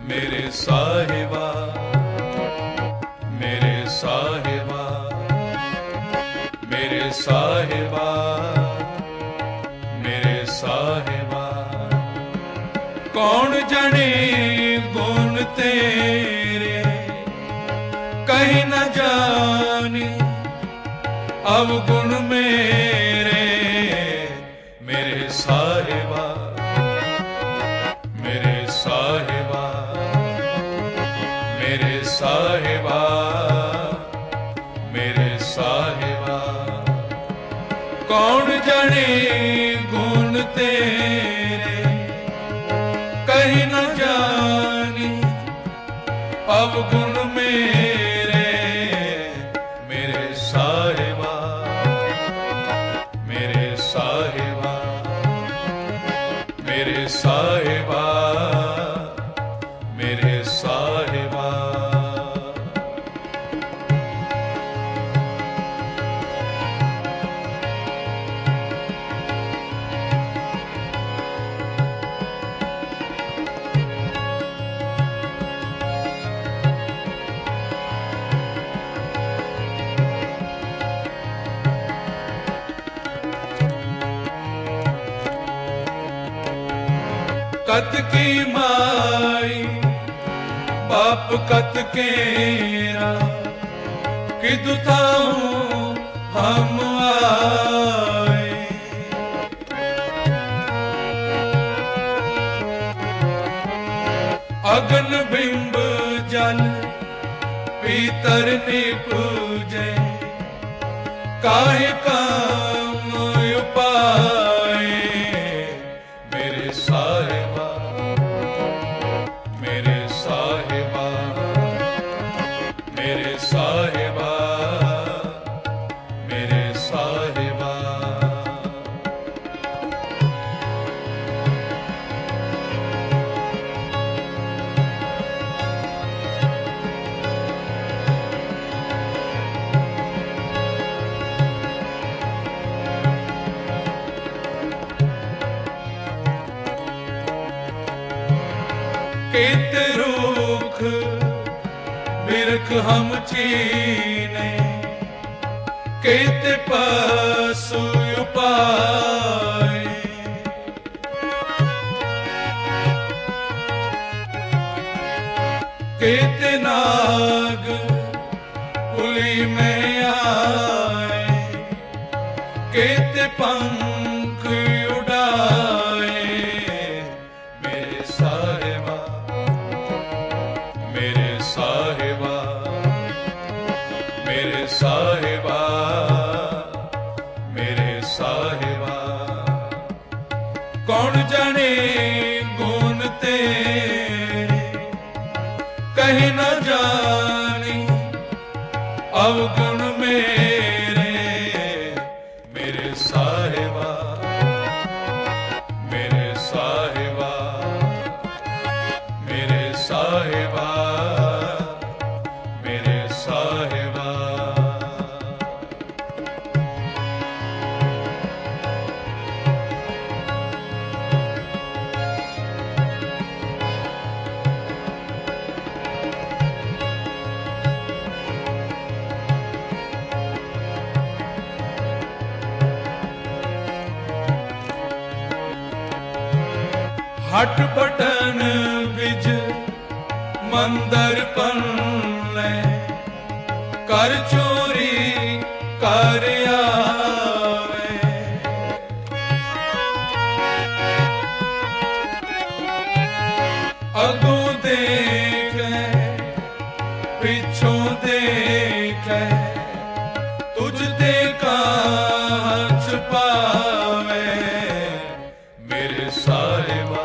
मेरे साहिबा, मेरे साहिबा, मेरे साहिबा, मेरे साहिबा। कौन जाने गुण तेरे कहीं न जाने अवगुण मेरे। मेरे साहिबा, मेरे साहिबा, मेरे साहिबा, मेरे साहिबा। कौन जाने गुण तेरे कहीं न जाने अवगुण मेरे। मेरे साहिबा, मेरे साहिबा, मेरे साहिबा, मेरे साहिबा। कत की माई बाप कत केरा किदु थाऊं हम आए। अगन बिंब जल पीतर निपूजे काहे काम उपाय। मेरे साहिबा, मेरे साहिबा, मेरे साहिबा, मेरे साहिबा। केत रूख बिरख हम चीने केत पशु उपाय। केत नाग कुली में आए केत पंख उड़ाए। मेरे साहिबा, मेरे साहिबा, मेरे साहिबा, मेरे साहिबा। कौन जाने गुण तेरे कहीं न जाने अवगुण मेरे। मेरे साहिबा, मेरे साहिबा, मेरे साहिबा, मेरे साहिबा। हट बटन बिज मंदर पन्ने कर चोरी कर आवे। अगों देखे पिछों देखे तुझ ते कहाँ छुपावे। मेरे साहिबा,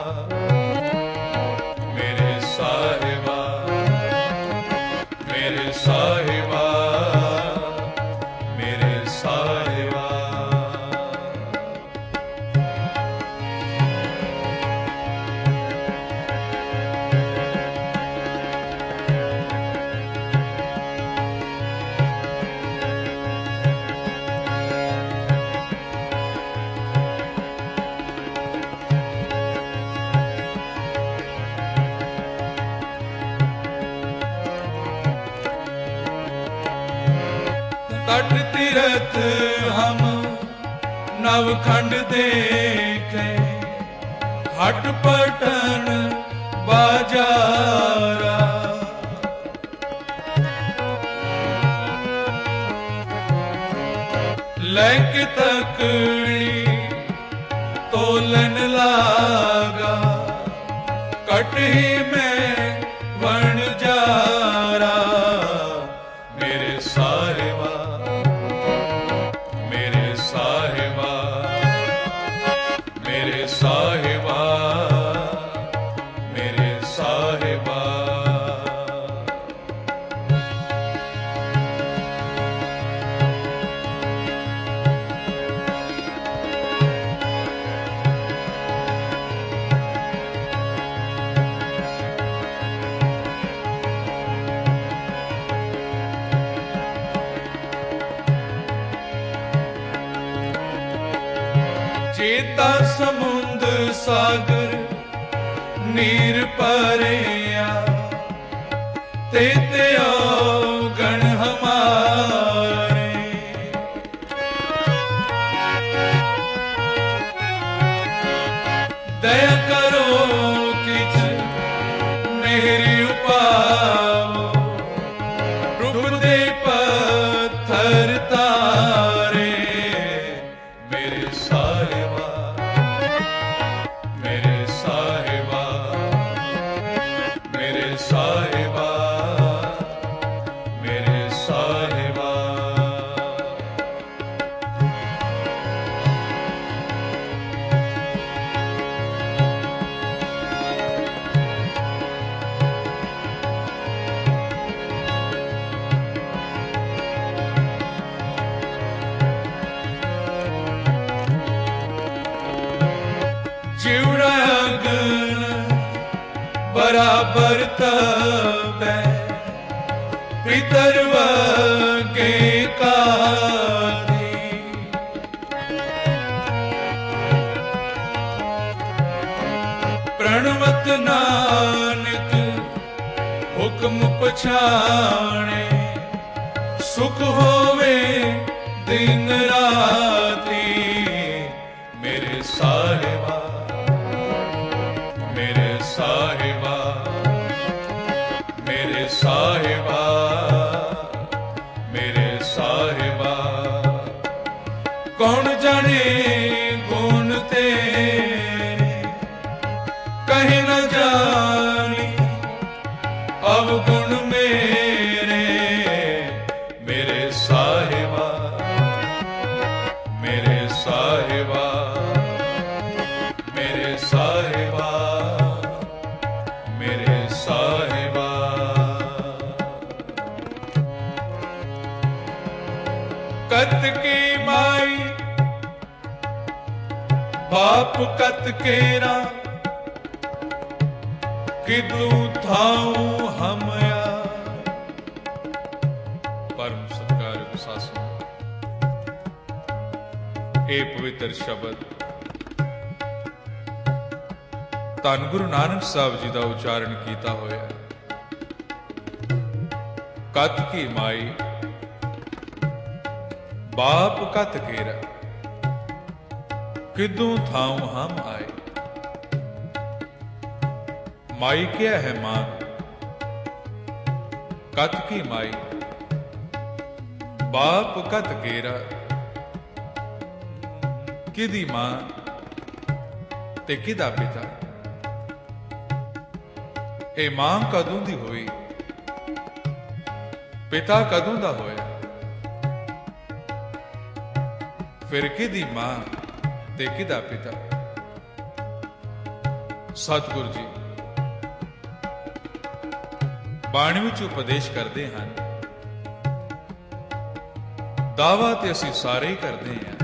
मेरे साहिबा, मेरे साहिबा, तट तीरथ हम नवखंड देखे, हट पटन बाजारा। लैक तकड़ी तोलन लागा, कटही में वण जारा। मेरे साहिबा, मेरे साहिबा, मेरे साहिबा, मेरे साहिबा। चेता समुंद सागर नीर परिया, तेते गण हमारे। दया करो किछ मेरी उपाओ, रूप दे पत्थर तारे। मेरे साहिबा, मेरे साहिबा, मेरे साहिबा, मेरे साहिबा। जिवड़ा गन बराबर तबे, पितर वगे काधी। प्रणवत नानक हुक्म पछाणे, सुख होवे दिन राती। मेरे साहिबा, मेरे साहिबा, मेरे साहिबा, मेरे साहिबा। कौन जाने गुण तेरे, कहीं न जानी अवगुण मेरे। मेरे साहिबा, मेरे साहिबा, मेरे साहिबा, मेरे साहिबा। कत की माई बाप कत केरा, किदू थाऊं हमया। परम सत्कार सासू, ए पवित्र शब्द धन गुरु नानक साहब जी का उच्चारण किया होया। कत की माई बाप कत केरा, किदू थाऊं हम आए। माई क्या है मां, कत की माई बाप कत केरा। किदी मां ते किदा पिता। ए मां कदों दी होई, पिता कदों दा होया। फिर किदी मां ते किदा पिता। सतगुरु जी बाणी विच उपदेश करते हैं, दावा ते असीं सारे ही करते हैं।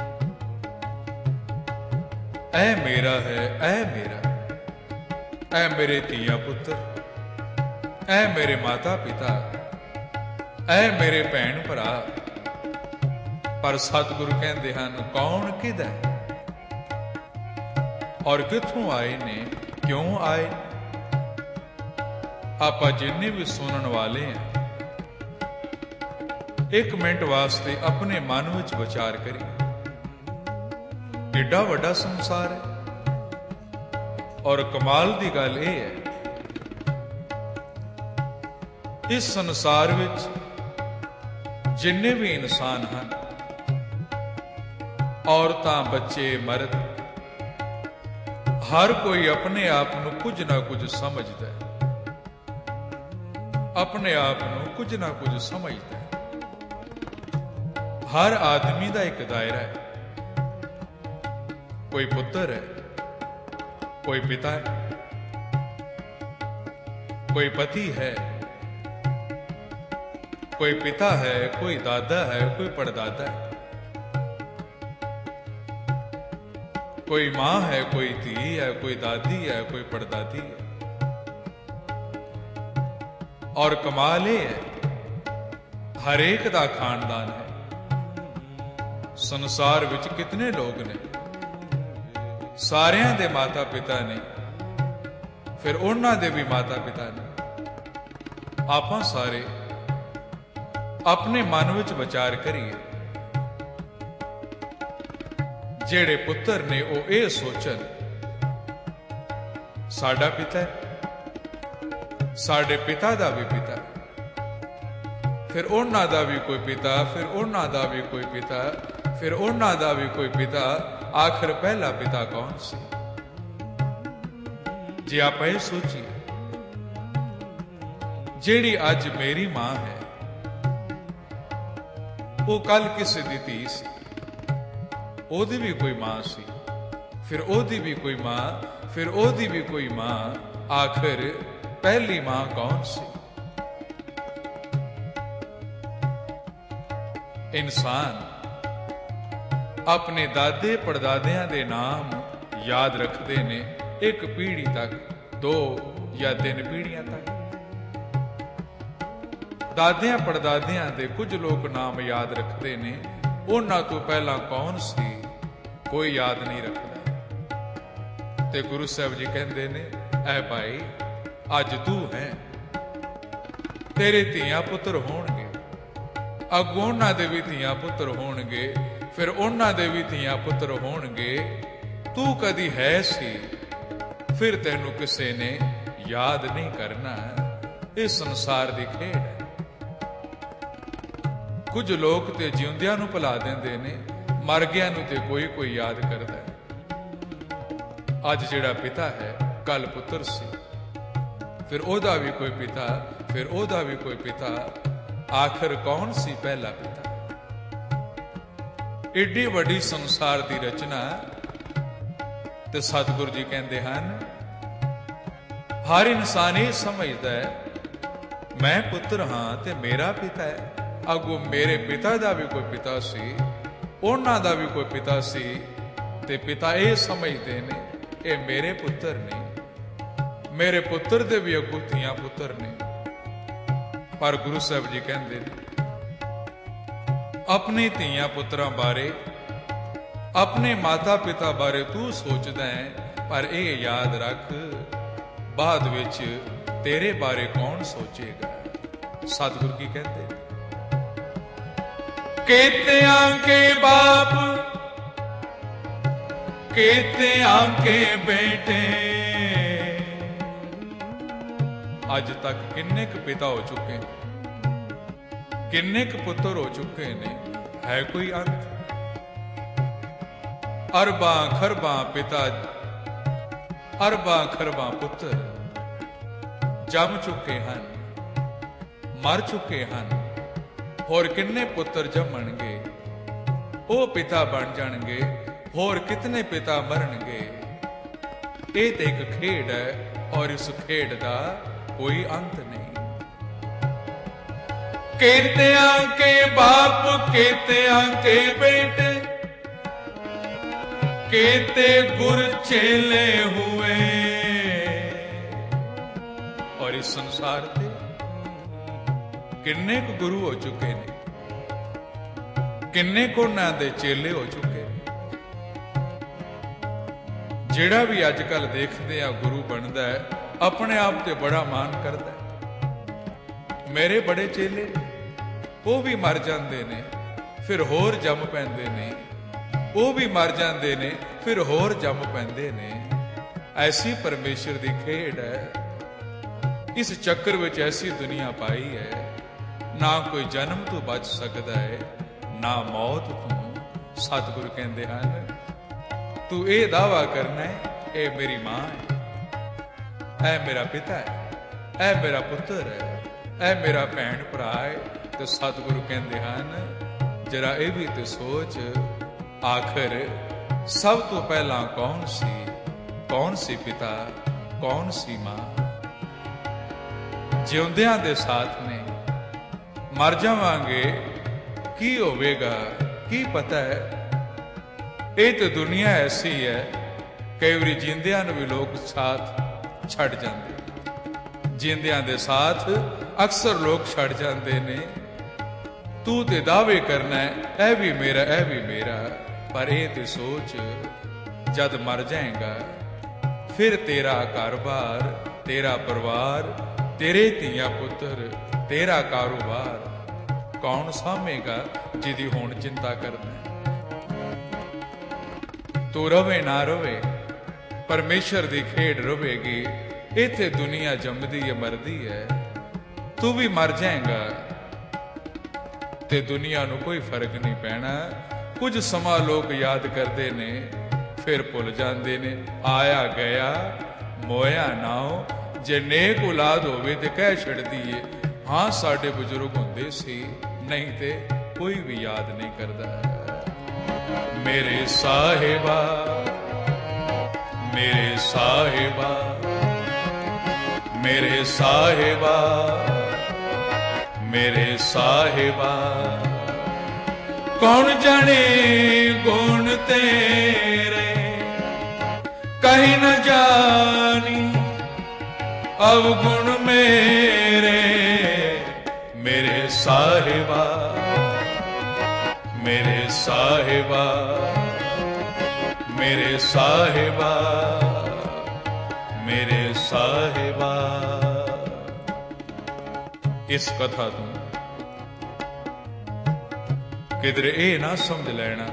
ऐ मेरा है, ऐ मेरा, ऐ मेरे धीया पुत्र, ऐ मेरे माता पिता, ऐ मेरे भैन भरा। पर सतगुरु कहते हैं कौन किदा और किथों आए ने, क्यों आए। आप जिन्ने भी सुनने वाले हैं ਇੱਕ ਮਿੰਟ ਵਾਸਤੇ ਆਪਣੇ ਮਨ ਵਿੱਚ ਵਿਚਾਰ ਕਰੀ। ਏਡਾ ਵੱਡਾ ਸੰਸਾਰ ਹੈ ਔਰ ਕਮਾਲ ਦੀ ਗੱਲ ਇਹ ਹੈ, ਇਸ ਸੰਸਾਰ ਵਿੱਚ ਜਿੰਨੇ ਵੀ ਇਨਸਾਨ ਹਨ, ਔਰਤਾਂ, ਬੱਚੇ, ਮਰਦ, ਹਰ ਕੋਈ ਆਪਣੇ ਆਪ ਨੂੰ ਕੁਝ ਨਾ ਕੁਝ ਸਮਝਦਾ ਹੈ, ਆਪਣੇ ਆਪ ਨੂੰ ਕੁਝ ਨਾ ਕੁਝ ਸਮਝਦਾ ਹੈ। ਹਰ ਆਦਮੀ ਦਾ ਇੱਕ ਦਾਇਰਾ ਹੈ। ਕੋਈ ਪੁੱਤਰ ਹੈ, ਕੋਈ ਪਿਤਾ ਹੈ, ਕੋਈ ਪਤੀ ਹੈ, ਕੋਈ ਪਿਤਾ ਹੈ, ਕੋਈ ਦਾਦਾ ਹੈ, ਕੋਈ ਪੜਦਾਦਾ ਹੈ, ਕੋਈ ਮਾਂ ਹੈ, ਕੋਈ ਧੀ ਹੈ, ਕੋਈ ਦਾਦੀ ਹੈ, ਕੋਈ ਪੜਦਾਦੀ ਹੈ। ਔਰ ਕਮਾਲ ਇਹ ਹੈ, ਹਰੇਕ ਦਾ ਖਾਨਦਾਨ ਹੈ। ਸੰਸਾਰ ਵਿੱਚ ਕਿਤਨੇ ਲੋਕ ਨੇ, ਸਾਰਿਆਂ ਦੇ ਮਾਤਾ ਪਿਤਾ ਨੇ, ਫਿਰ ਉਹਨਾਂ ਦੇ ਵੀ ਮਾਤਾ ਪਿਤਾ ਨੇ। ਆਪਾਂ ਸਾਰੇ ਆਪਣੇ ਮਨ ਵਿੱਚ ਵਿਚਾਰ ਕਰੀਏ, ਜਿਹੜੇ ਪੁੱਤਰ ਨੇ ਉਹ ਇਹ ਸੋਚਣ, ਸਾਡਾ ਪਿਤਾ ਹੈ, ਸਾਡੇ ਪਿਤਾ ਦਾ ਵੀ ਪਿਤਾ, ਫਿਰ ਉਹਨਾਂ ਦਾ ਵੀ ਕੋਈ ਪਿਤਾ, ਫਿਰ ਉਹਨਾਂ ਦਾ ਵੀ ਕੋਈ ਪਿਤਾ, ਫਿਰ ਉਹਨਾਂ ਦਾ ਵੀ ਕੋਈ ਪਿਤਾ। ਆਖਿਰ ਪਹਿਲਾ ਪਿਤਾ ਕੌਣ ਸੀ? ਜੇ ਆਪਾਂ ਇਹ ਸੋਚੀਏ, ਜਿਹੜੀ ਅੱਜ ਮੇਰੀ ਮਾਂ ਹੈ, ਉਹ ਕੱਲ ਕਿਸੇ ਦੀ ਧੀ ਸੀ, ਉਹਦੀ ਵੀ ਕੋਈ ਮਾਂ ਸੀ, ਫਿਰ ਉਹਦੀ ਵੀ ਕੋਈ ਮਾਂ, ਫਿਰ ਉਹਦੀ ਵੀ ਕੋਈ ਮਾਂ। ਆਖਿਰ ਪਹਿਲੀ ਮਾਂ ਕੌਣ ਸੀ? ਇਨਸਾਨ ਆਪਣੇ ਦਾਦੇ ਪੜਦਾਦਿਆਂ ਦੇ ਨਾਮ ਯਾਦ ਰੱਖਦੇ ਨੇ, ਇੱਕ ਪੀੜ੍ਹੀ ਤੱਕ, 2 ਜਾਂ 3 ਪੀੜ੍ਹੀਆਂ ਤੱਕ। ਦਾਦਿਆਂ ਪੜਦਾਦਿਆਂ ਦੇ ਕੁਝ ਲੋਕ ਨਾਮ ਯਾਦ ਰੱਖਦੇ ਨੇ, ਉਹਨਾਂ ਤੋਂ ਪਹਿਲਾਂ ਕੌਣ ਸੀ ਕੋਈ ਯਾਦ ਨਹੀਂ ਰੱਖਦਾ। ਤੇ ਗੁਰੂ ਸਾਹਿਬ ਜੀ ਕਹਿੰਦੇ ਨੇ, ਐ ਭਾਈ, ਅੱਜ ਤੂੰ ਹੈ, ਤੇਰੇ ਧੀਆਂ ਪੁੱਤਰ ਹੋਣਗੇ, ਅੱਗੋਂ ਉਹਨਾਂ ਦੇ ਵੀ ਧੀਆਂ ਪੁੱਤਰ ਹੋਣਗੇ, ਫਿਰ ਉਹਨਾਂ ਦੇ ਵੀ ਧੀਆਂ ਪੁੱਤਰ ਹੋਣਗੇ। ਤੂੰ ਕਦੀ ਹੈ ਸੀ, ਫਿਰ ਤੈਨੂੰ ਕਿਸੇ ਨੇ ਯਾਦ ਨਹੀਂ ਕਰਨਾ। ਇਹ ਸੰਸਾਰ ਦੀ ਖੇਡ ਹੈ। ਕੁਝ ਲੋਕ ਤੇ ਜਿਉਂਦਿਆਂ ਨੂੰ ਭੁਲਾ ਦਿੰਦੇ ਨੇ, ਮਰ ਗਿਆਂ ਨੂੰ ਤੇ ਕੋਈ ਯਾਦ ਕਰਦਾ ਹੈ। ਅੱਜ ਜਿਹੜਾ ਪਿਤਾ ਹੈ, ਕੱਲ ਪੁੱਤਰ ਸੀ, ਫਿਰ ਉਹਦਾ ਵੀ ਕੋਈ ਪਿਤਾ, ਫਿਰ ਉਹਦਾ ਵੀ ਕੋਈ ਪਿਤਾ। ਆਖਿਰ ਕੌਣ ਸੀ ਪਹਿਲਾ ਪਿਤਾ? ਏਡੀ ਵੱਡੀ ਸੰਸਾਰ ਦੀ ਰਚਨਾ। ਤੇ ਸਤਿਗੁਰੂ ਜੀ ਕਹਿੰਦੇ ਹਨ, ਹਰ ਇਨਸਾਨ ਇਹ ਸਮਝਦਾ ਹੈ, ਮੈਂ ਪੁੱਤਰ ਹਾਂ ਤੇ ਮੇਰਾ ਪਿਤਾ ਹੈ। ਅੱਗੋਂ ਮੇਰੇ ਪਿਤਾ ਦਾ ਵੀ ਕੋਈ ਪਿਤਾ ਸੀ, ਉਹਨਾਂ ਦਾ ਵੀ ਕੋਈ ਪਿਤਾ ਸੀ, ਤੇ ਪਿਤਾ ਇਹ ਸਮਝਦੇ ਨੇ, ਇਹ ਮੇਰੇ ਪੁੱਤਰ ਨੇ, ਮੇਰੇ ਪੁੱਤਰ ਦੇ ਵੀ ਅੱਗੋਂ ਧੀਆਂ ਪੁੱਤਰ ਨੇ। ਪਰ ਗੁਰੂ ਸਾਹਿਬ ਜੀ ਕਹਿੰਦੇ ਨੇ, ਆਪਣੇ ਧੀਆਂ ਪੁੱਤਰਾਂ ਬਾਰੇ, ਆਪਣੇ ਮਾਤਾ ਪਿਤਾ ਬਾਰੇ ਤੂੰ ਸੋਚਦਾ ਹੈ, ਪਰ ਇਹ ਯਾਦ ਰੱਖ, ਬਾਅਦ ਵਿੱਚ ਤੇਰੇ ਬਾਰੇ ਕੌਣ ਸੋਚੇਗਾ? ਸਤਿਗੁਰੂ ਕੀ ਕਹਿੰਦੇ, केत्यां के बाप केत्यां के बेटे। ਅੱਜ ਤੱਕ ਕਿੰਨੇ ਕੁ ਪਿਤਾ ਹੋ ਚੁੱਕੇ ਨੇ, ਕਿੰਨੇ ਕੁ ਪੁੱਤਰ ਹੋ ਚੁੱਕੇ ਨੇ, ਹੈ ਕੋਈ ਅੰਤ? ਅਰਬਾਂ ਖਰਬਾਂ ਪਿਤਾ, ਅਰਬਾਂ ਖਰਬਾਂ ਪੁੱਤਰ ਜੰਮ ਚੁੱਕੇ ਹਨ, ਮਰ ਚੁੱਕੇ ਹਨ। ਹੋਰ ਕਿੰਨੇ ਪੁੱਤਰ ਜੰਮਣਗੇ, ਉਹ ਪਿਤਾ ਬਣ ਜਾਣਗੇ। ਹੋਰ ਕਿਤਨੇ ਪਿਤਾ ਮਰਨਗੇ। ਇਹ ਤੇ ਇੱਕ ਖੇਡ ਹੈ, ਔਰ ਇਸ ਖੇਡ ਦਾ ਕੋਈ ਅੰਤ ਨਹੀਂ। केत्यां के बाप केत्यां के बेटे, केते गुर चेले हुए। और इस संसार ते किन्ने को गुरु हो चुके ने, किन्ने को ना दे चेले हो चुके। ਜਿਹੜਾ ਵੀ ਅੱਜ ਕੱਲ ਦੇਖਦੇ ਆ ਗੁਰੂ ਬਣਦਾ ਹੈ, ਆਪਣੇ ਆਪ ਤੇ ਬੜਾ ਮਾਣ ਕਰਦਾ ਹੈ, ਮੇਰੇ ਬੜੇ ਚੇਲੇ, ਉਹ ਵੀ ਮਰ ਜਾਂਦੇ ਨੇ, ਫਿਰ ਹੋਰ ਜੰਮ ਪੈਂਦੇ ਨੇ। ਉਹ ਵੀ ਮਰ ਜਾਂਦੇ ਨੇ, ਫਿਰ ਹੋਰ ਜੰਮ ਪੈਂਦੇ ਨੇ। ਐਸੀ ਪਰਮੇਸ਼ਰ ਦੀ ਖੇਡ ਹੈ। ਇਸ ਚੱਕਰ ਵਿੱਚ ਐਸੀ ਦੁਨੀਆ ਪਾਈ ਹੈ, ਨਾ ਕੋਈ ਜਨਮ ਤੋਂ ਬਚ ਸਕਦਾ ਹੈ, ਨਾ ਮੌਤ ਤੋਂ। ਸਤਿਗੁਰੂ ਕਹਿੰਦੇ ਹਨ, ਤੂੰ ਇਹ ਦਾਵਾ ਕਰਨਾ ਹੈ, ਇਹ ਮੇਰੀ ਮਾਂ ਹੈ, ਇਹ ਮੇਰਾ ਪਿਤਾ ਹੈ, ਇਹ ਮੇਰਾ ਪੁੱਤਰ ਹੈ, ਇਹ ਮੇਰਾ ਭੈਣ ਭਰਾ ਹੈ। ਤੇ ਸਤਿਗੁਰੂ ਕਹਿੰਦੇ ਹਨ, ਜਰਾ ਇਹ ਵੀ ਤੇ ਸੋਚ, ਆਖਰ ਸਭ ਤੋਂ ਪਹਿਲਾਂ ਕੌਣ ਸੀ? ਕੌਣ ਸੀ ਪਿਤਾ? ਕੌਣ ਸੀ ਮਾਂ? ਜਿਉਂਦਿਆਂ ਦੇ ਸਾਥ ਨੇ, ਮਰ ਜਾਵਾਂਗੇ ਕੀ ਹੋਵੇਗਾ ਕੀ ਪਤਾ ਹੈ। ਇਹ ਤਾਂ ਦੁਨੀਆ ਐਸੀ ਹੈ, ਕਈ ਵਾਰੀ ਜਿੰਦਿਆਂ ਨੂੰ ਵੀ ਲੋਕ ਸਾਥ ਛੱਡ ਜਾਂਦੇ। ਜਿੰਦਿਆਂ ਦੇ ਸਾਥ ਅਕਸਰ ਲੋਕ ਛੱਡ ਜਾਂਦੇ ਨੇ। ਤੂੰ ਤੇ ਦਾਅਵੇ ਕਰਨਾ ਹੈ, ਇਹ ਵੀ ਮੇਰਾ, ਇਹ ਵੀ ਮੇਰਾ। ਪਰ ਇਹ ਤੇ ਸੋਚ, ਜਦ ਮਰ ਜਾਏਗਾ ਫਿਰ ਤੇਰਾ ਘਰ-ਬਾਰ, ਤੇਰਾ ਪਰਿਵਾਰ, ਤੇਰੇ ਧੀਆਂ ਪੁੱਤਰ, ਤੇਰਾ ਕਾਰੋਬਾਰ ਕੌਣ ਸਾਂਭੇਗਾ, ਜਿਹਦੀ ਹੁਣ ਚਿੰਤਾ ਕਰਦਾ? ਤੂੰ ਰਵੇ ਨਾ ਰਵੇ, ਪਰਮੇਸ਼ਰ ਦੀ ਖੇਡ ਰਵੇਗੀ। ਇੱਥੇ ਦੁਨੀਆ ਜੰਮਦੀ ਹੈ, ਮਰਦੀ ਹੈ। ਤੂੰ ਵੀ ਮਰ ਜਾਏਗਾ ਤੇ ਦੁਨੀਆ ਨੂੰ ਕੋਈ ਫਰਕ ਨਹੀਂ ਪੈਣਾ। ਕੁਝ ਸਮਾਂ ਲੋਕ ਯਾਦ ਕਰਦੇ ਨੇ, ਫਿਰ ਭੁੱਲ ਜਾਂਦੇ ਨੇ। ਆਇਆ ਗਿਆ ਮੋਇਆ ਨਾਉ, ਜੇ ਨੇਕ ਔਲਾਦ ਹੋਵੇ ਤੇ ਕਹਿ ਛੱਡਦੀ ਏ, ਹਾਂ ਸਾਡੇ ਬਜ਼ੁਰਗ ਹੁੰਦੇ ਸੀ, ਨਹੀਂ ਤੇ ਕੋਈ ਵੀ ਯਾਦ ਨਹੀਂ ਕਰਦਾ। ਮੇਰੇ ਸਾਹਿਬਾ, ਮੇਰੇ ਸਾਹਿਬਾ, ਮੇਰੇ ਸਾਹਿਬਾ, ਮੇਰੇ ਸਾਹਿਬਾ, ਕੌਣ ਜਾਣੇ ਗੁਣ ਤੇਰੇ, ਕਹੀਂ न जानी अवगुण मेरे। मेरे साहिबा, मेरे साहिबा, मेरे साहिबा, मेरे साहिबा। इस कथा तू किधरे ਇਹ ਨਾ ਸਮਝ ਲੈਣਾ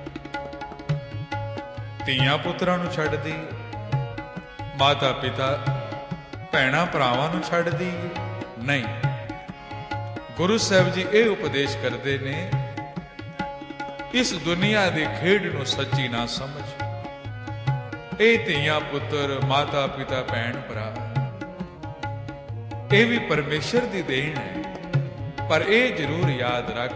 ਧੀਆਂ ਪੁੱਤਰਾਂ ਨੂੰ ਛੱਡਦੀ, ਮਾਤਾ ਪਿਤਾ ਭੈਣਾਂ ਭਰਾਵਾਂ ਨੂੰ ਛੱਡਦੀ ਨਹੀਂ। ਗੁਰੂ ਸਾਹਿਬ ਜੀ ਇਹ ਉਪਦੇਸ਼ ਕਰਦੇ ਨੇ, ਇਸ ਦੁਨੀਆ ਦੀ ਖੇਡ ਨੂੰ ਸੱਚੀ ਨਾ ਸਮਝ। ਇਹ ਧੀਆਂ ਪੁੱਤਰ, ਮਾਤਾ ਪਿਤਾ, ਭੈਣ ਭਰਾ, ਇਹ ਵੀ ਪਰਮੇਸ਼ਰ ਦੀ ਦੇਣ ਹੈ। ਪਰ ਇਹ ਜ਼ਰੂਰ ਯਾਦ ਰੱਖ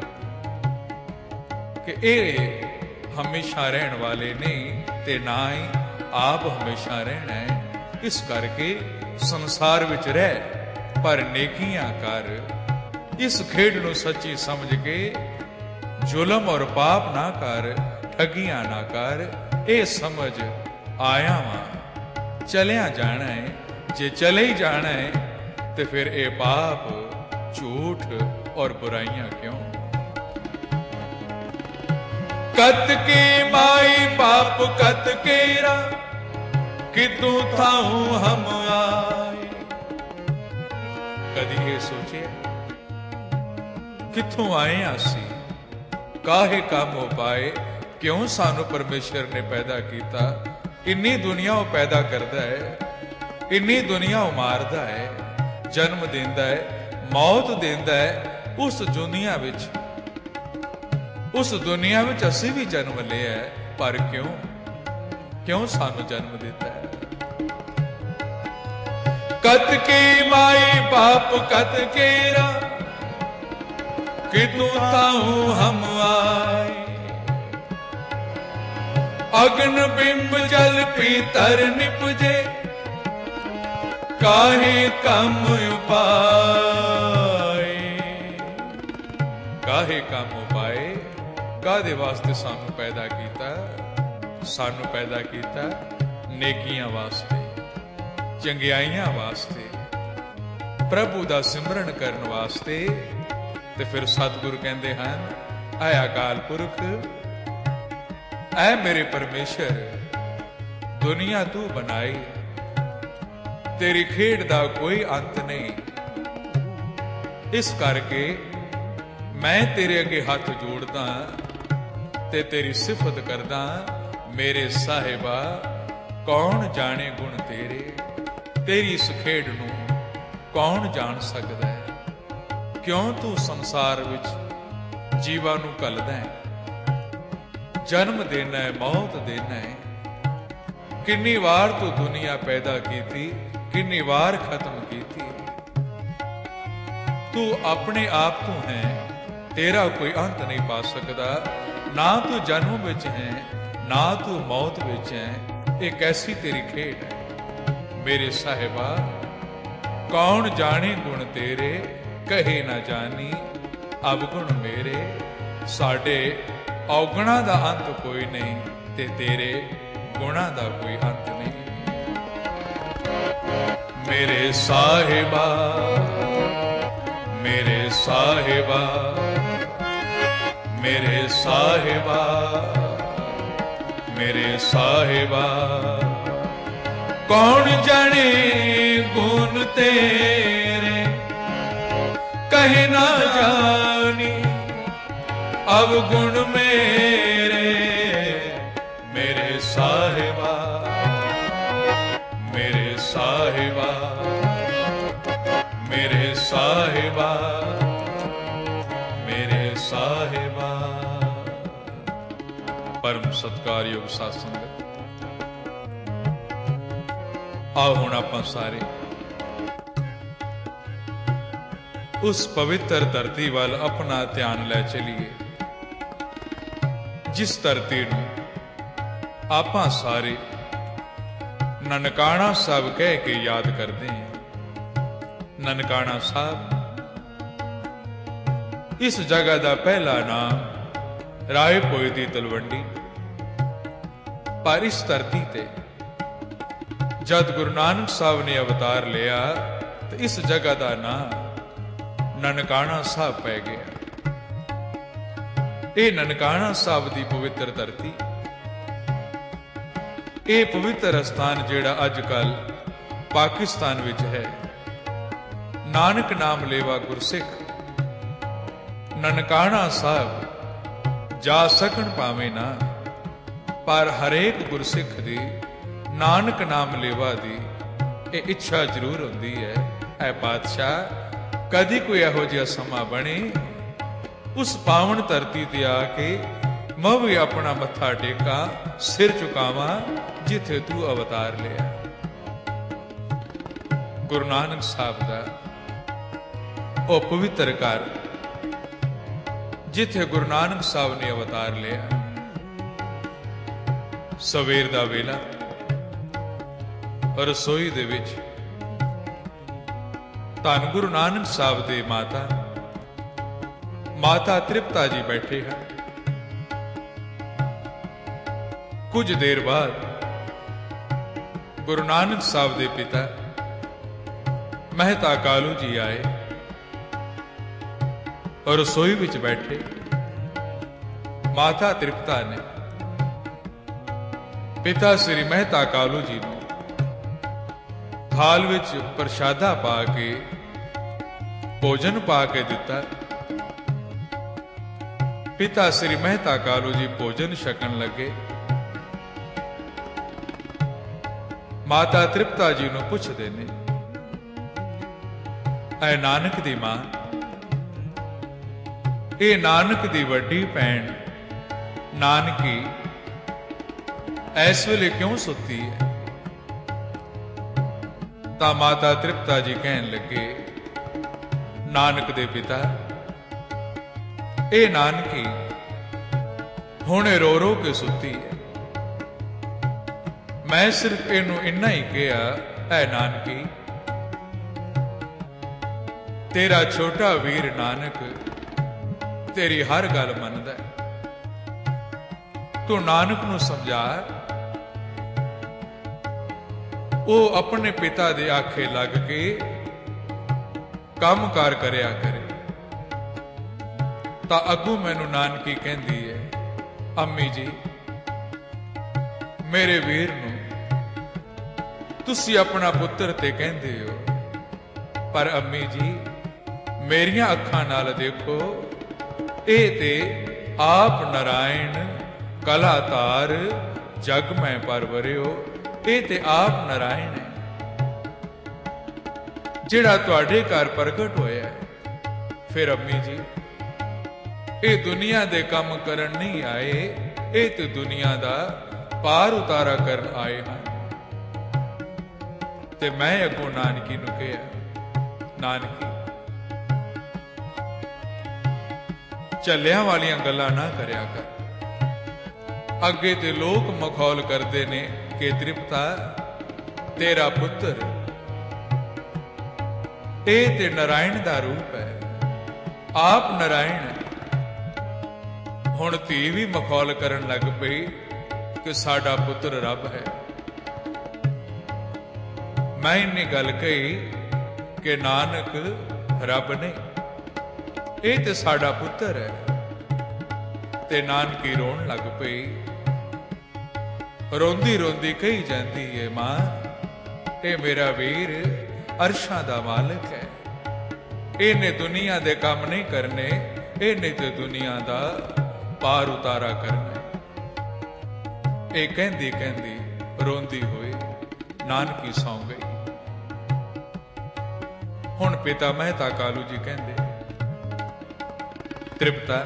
ਕਿ ਇਹ ਹਮੇਸ਼ਾ ਰਹਿਣ ਵਾਲੇ ਨਹੀਂ ਤੇ ਨਾ ਹੀ ਆਪ ਹਮੇਸ਼ਾ ਰਹਿਣਾ ਹੈ। ਇਸ ਕਰਕੇ ਸੰਸਾਰ ਵਿੱਚ ਰਹਿ, ਪਰ ਨੇਕੀਆਂ ਕਰ। ਇਸ ਖੇਡ ਨੂੰ ਸੱਚੀ ਸਮਝ ਕੇ ਜ਼ੁਲਮ ਔਰ ਪਾਪ ਨਾ ਕਰ, ਠੱਗੀਆਂ ਨਾ ਕਰ। ਇਹ ਸਮਝ ਆਇਆ ਵਾਂ, ਚਲਿਆ ਜਾਣਾ ਹੈ। ਜੇ ਚਲੇ ਹੀ ਜਾਣਾ ਹੈ ਤੇ ਫਿਰ ਇਹ ਪਾਪ, ਝੂਠ ਔਰ ਬੁਰਾਈਆਂ ਕਿਉਂ? कत के माई बाप कत केरा, कितू थाऊ हम आए। कदी ये सोचे किथों आए असी, काहे काम हो पाए, क्यों सानू परमेश्वर ने पैदा किया। इन्नी दुनिया वो पैदा करता है, इन्नी दुनिया वो मारदा है, जन्म देंदा है, मौत देंदा है। उस दुनिया विच, उस दुनिया में असी भी जन्म लिया है, पर क्यों क्यों सानू जन्म देता है। कत के माई बाप कत केरा, कितू ताऊ हम आए। अग्न बिंब जल पीतर निपजे, काहे कम उपाय। काहे कम उपाय, ਕਾਹਦੇ ਵਾਸਤੇ ਸਾਨੂੰ ਪੈਦਾ ਕੀਤਾ? ਸਾਨੂੰ ਪੈਦਾ ਕੀਤਾ ਨੇਕੀਆਂ ਵਾਸਤੇ, ਚੰਗਿਆਈਆਂ ਵਾਸਤੇ, ਪ੍ਰਭੂ ਦਾ ਸਿਮਰਨ ਕਰਨ ਵਾਸਤੇ। ਤੇ ਫਿਰ ਸਤਿਗੁਰੂ ਕਹਿੰਦੇ ਹਨ, ਐ ਅਕਾਲ ਪੁਰਖ, ਐ ਮੇਰੇ ਪਰਮੇਸ਼ਰ, ਦੁਨੀਆ ਤੂੰ ਬਣਾਈ, ਤੇਰੀ ਖੇਡ ਦਾ ਕੋਈ ਅੰਤ ਨਹੀਂ। ਇਸ ਕਰਕੇ मैं तेरे अगे हाथ जोड़दा ते तेरी सिफत करदा। मेरे साहिबा कौन जाने गुण तेरे, तेरी इस खेड नूं कौन जान सकदा है। क्यों तू संसार विच जीवां नूं घल्लदा है, जन्म देना है मौत देना है। किन्नी वार तू दुनिया पैदा कीती, किन्नी वार खत्म कीती। तू अपने आप तू है, तेरा कोई अंत नहीं पा सकदा। ना तू जन्म विच है, ना तू मौत विच है। एक ऐसी तेरी खेड है। मेरे साहिबा कौन जाने गुण तेरे, कहे ना जानी अवगुण मेरे। साडे औगुणा दा अंत कोई नहीं, ते तेरे गुणा दा कोई अंत नहीं। मेरे साहिबा, मेरे साहिबा, मेरे साहिबा, मेरे साहिबा कौन जाने गुण तेरे, कहे ना जानी अवगुण मेरे। मेरे साहिबा, मेरे साहिबा, मेरे साहिबा, मेरे साहिबा। परम सत्कारयोग साध संगत, आओ हुण आपां सारे उस पवित्र धरती वाल अपना ध्यान लै चलीए, जिस धरती नूं आपां सारे ननकाणा साहब कह के याद करते हैं। ननकाणा साहब इस जगह का पहला नाम राय पोए दी तलवंडी। पर इस धरती ते जद गुरु नानक साहब ने अवतार लिया तो इस जगह का नाम ननकाणा साहब पै गया। ये ननकाणा साहब की पवित्र धरती, ये पवित्र स्थान जेड़ा अजकल पाकिस्तान विच है। नानक नाम लेवा गुरसिख ननकाणा साहब जा सकन पावे ना, पर हरेक गुरसिख दी नानक नाम लेवा दी ये इच्छा जरूर होंदी है। ऐ पातशाह कदी कोई इहो जिहा समा बने उस पावन धरती ते आके मैं भी अपना मत्था टेका, सिर चुकावा जिथे तू अवतार लिया। गुरु नानक साहब दा ओ पवित्र घर जिथे गुरु नानक साहब ने अवतार लिया। सवेर दा वेला रसोई दे विच धन गुरु नानक साहब दे माता तृप्ता जी बैठे हैं। कुछ देर बाद गुरु नानक साहब दे पिता मेहता कालू जी आए और रसोई विच बैठे। माता तृप्ता ने पिता श्री मेहता कालू जी ने थाल विच प्रशादा पा के भोजन पा के दिता। पिता श्री मेहता कालू जी भोजन छकन लगे। माता तृप्ता जी नूं पुछदे ने, ऐ नानक दी मां, ये नानक दी वड्डी भैण नानकी इस वेले क्यों सुती है? ता माता तृप्ता जी कहन लगे, नानक दे पिता, ए नानकी हुणे रो रो के सुती है। मैं सिर्फ इनू इन्ना ही कहा, ऐ नानकी तेरा छोटा वीर नानक तेरी हर गल मनदा है। तू नानक नू समझा, वो अपने पिता दे आखे लग के काम कार करया करे। ता अगू मैनू नानकी कहंदी है, अम्मी जी मेरे वीर नू तुसी अपना पुत्र ते कहंदे हो, पर अम्मी जी मेरियां अखां नाल देखो ए ते आप नारायण कला तार जग मैं परवरियो। ए ते आप नारायण है जिहड़ा तुहाडे घर प्रगट होया। फिर अम्मी जी ये दुनिया दे काम करन नहीं आए, ये तो दुनिया दा पार उतारा करन आए हैं। ते मैं अगों नानकी नूं कहा, नानकी झल्लियां वालियां गल्लां ना करया कर। अगे ते लोग मखौल करते ने कि तृप्ता तेरा पुत्र ये ते नारायण दा रूप है, आप नारायण है। हुण धी भी मखौल करन लग पई कि साडा पुत्र रब है। मैं इन्नी गल कही कि नानक रब नहीं, ये ते साडा पुत्र है। ते नानकी रोन लग पई, रोंदी रोंदी कही जाती है, मां ये मेरा वीर अरशां दा मालिक है। इन्हें दुनिया दे काम नहीं करने, इन्हें ते दुनिया दा पार उतारा करना। ये कहंदी कहंदी रोंदी हुई नानकी सौ गई। हुण पिता मेहता कालू जी कहंदे, तृप्ता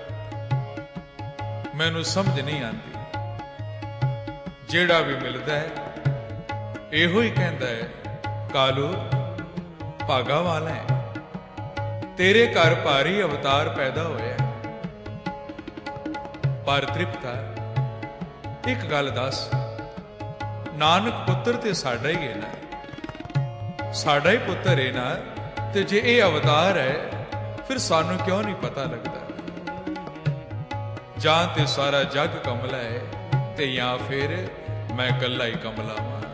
मैनू समझ नहीं आती, जेड़ा भी मिलता है इहो ही कहंदा है कालू भागा वाला है, तेरे घर भारी अवतार पैदा होया। पर तृप्ता एक गल दस, नानक पुत्र ते साडा ही है ना, साडा ही पुत्र है ना, ते जे ये अवतार है फिर सानू क्यों नहीं पता लगता? जां ते सारा जग कमला है ते या फिर मैं कल्ला ही कमला वां।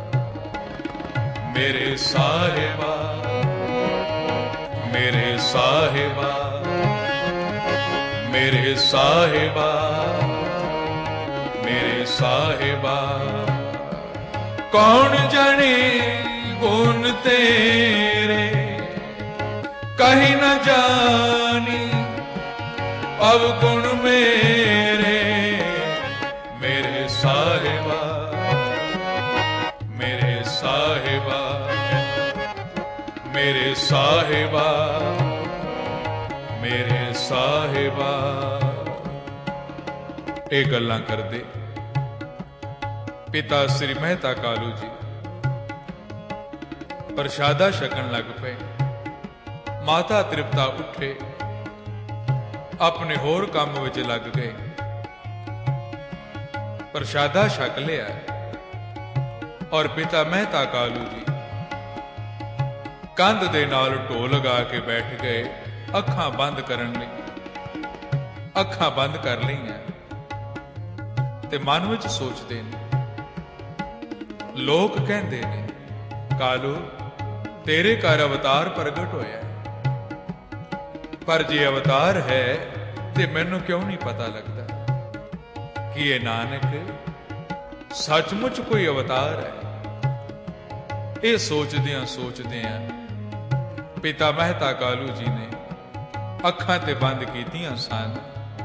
मेरे साहिबा मेरे साहिबा मेरे साहिबा मेरे साहिबा, कौन जाने गुण तेरे कहीं न जानी अवगुण मेरे। मेरे साहिबा मेरे साहिबा मेरे साहिबा मेरे साहिबा। ये गल्लां करदे पिता श्री मेहता कालू जी प्रशादा छकन लग पे। माता तृप्ता उठे अपने होर काम विच लग गए। प्रशादा छक लिया और पिता मेहता कालू जी कंध दे नाल ढो लगा के बैठ गए। अखां बंद करन लई अखां बंद कर लईआं ते मन विच सोचदे ने, लोग कहंदे ने कालू तेरे घर अवतार प्रगट होया है, पर जे अवतार है ते मैनू क्यों नहीं पता लगता कि ये नानक सचमुच कोई अवतार है। ये सोचदियां सोचदियां पिता मेहता कालू जी ने अखां ते बंद कीतियां सन।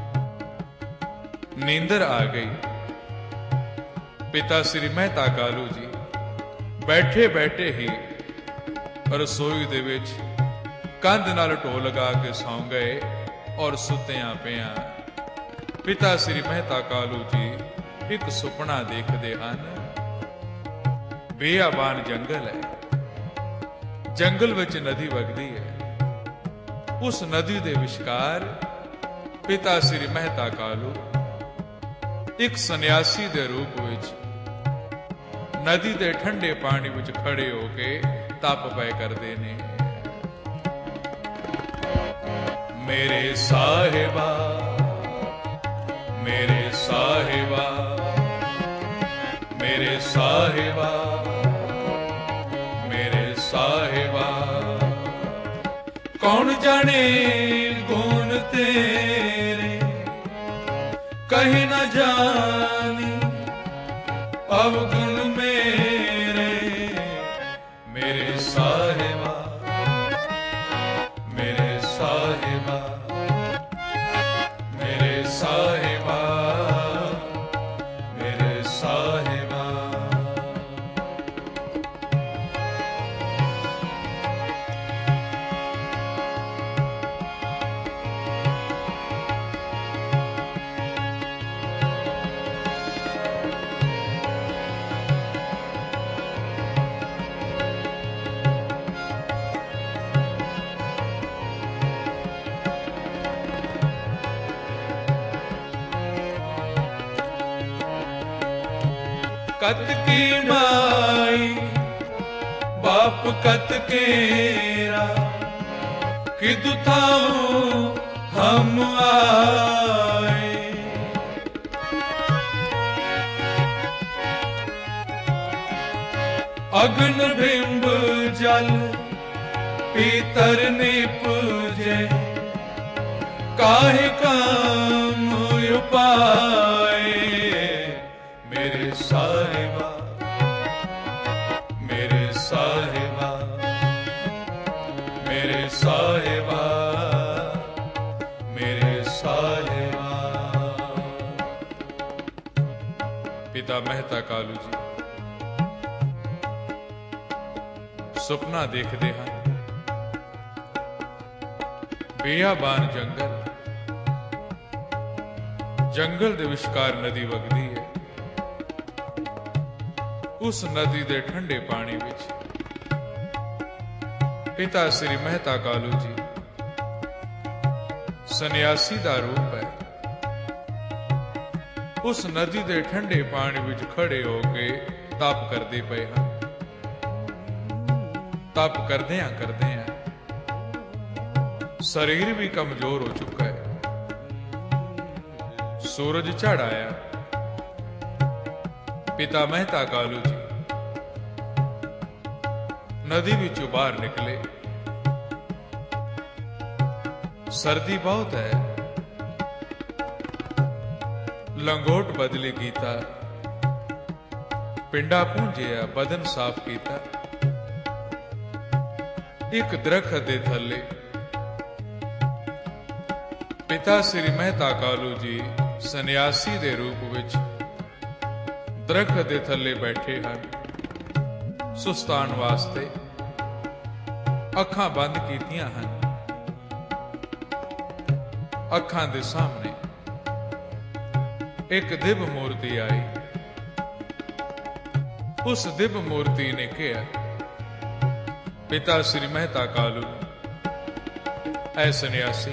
नींदर आ गई। पिता श्री मेहता कालू जी बैठे बैठे ही रसोई दे विच कंध नाल ढो लगा के सौ गए और सुत्तियां पियां पिता श्री मेहता कालू जी एक सुपना देखते हैं। बेआबान जंगल है, जंगल विच नदी वगदी है। उस नदी दे विचकार पिता श्री मेहता कालू एक सन्यासी दे रूप विच नदी दे ठंडे पानी विच खड़े होके तप पै करदे ने। मेरे साहिबा मेरे साहिबा मेरे साहिबा मेरे साहिबा, कौन जाने गुण तेरे कहीं न जानी अवगुण मेरे। मेरे साहिबा मेरे साहिबा कत की माई बाप कत केरा, किदु थाऊ हम आए। अग्न बिंब जल पीतर निपजे, काहे काम उपाय। मेरे साहिबा मेरे साहिबा मेरे साहिबा मेरे साहिबा। पिता मेहता कालू जी सुपना देखते हैं, बेयाबान जंगल, जंगल दे विचकार नदी वगदी है। उस नदी दे ठंडे पानी विच पिता श्री मेहता कालू जी सन्यासी दा रूप है। उस नदी दे ठंडे पानी विच खड़े होके तप करदे पए हैं। तप करदियां शरीर भी कमजोर हो चुका है। सूरज चढ़ आया। पिता मेहता कालू जी नदी विचों बाहर निकले। सर्दी बहुत है। लंगोट बदली कीता, पिंडा पूंजिया, बदन साफ कीता। एक दरखत दे थल्ले पिता श्री मेहता कालू जी सन्यासी दे रूप विच दरखत दे थल्ले बैठे हैं। सुस्तान वास्ते अखां बंद कीतियां हैं। अखां दे सामने एक दिव्य मूर्ति आई। उस दिव्य मूर्ति ने कहा, पिता श्री मेहता कालू, ऐ सन्यासी,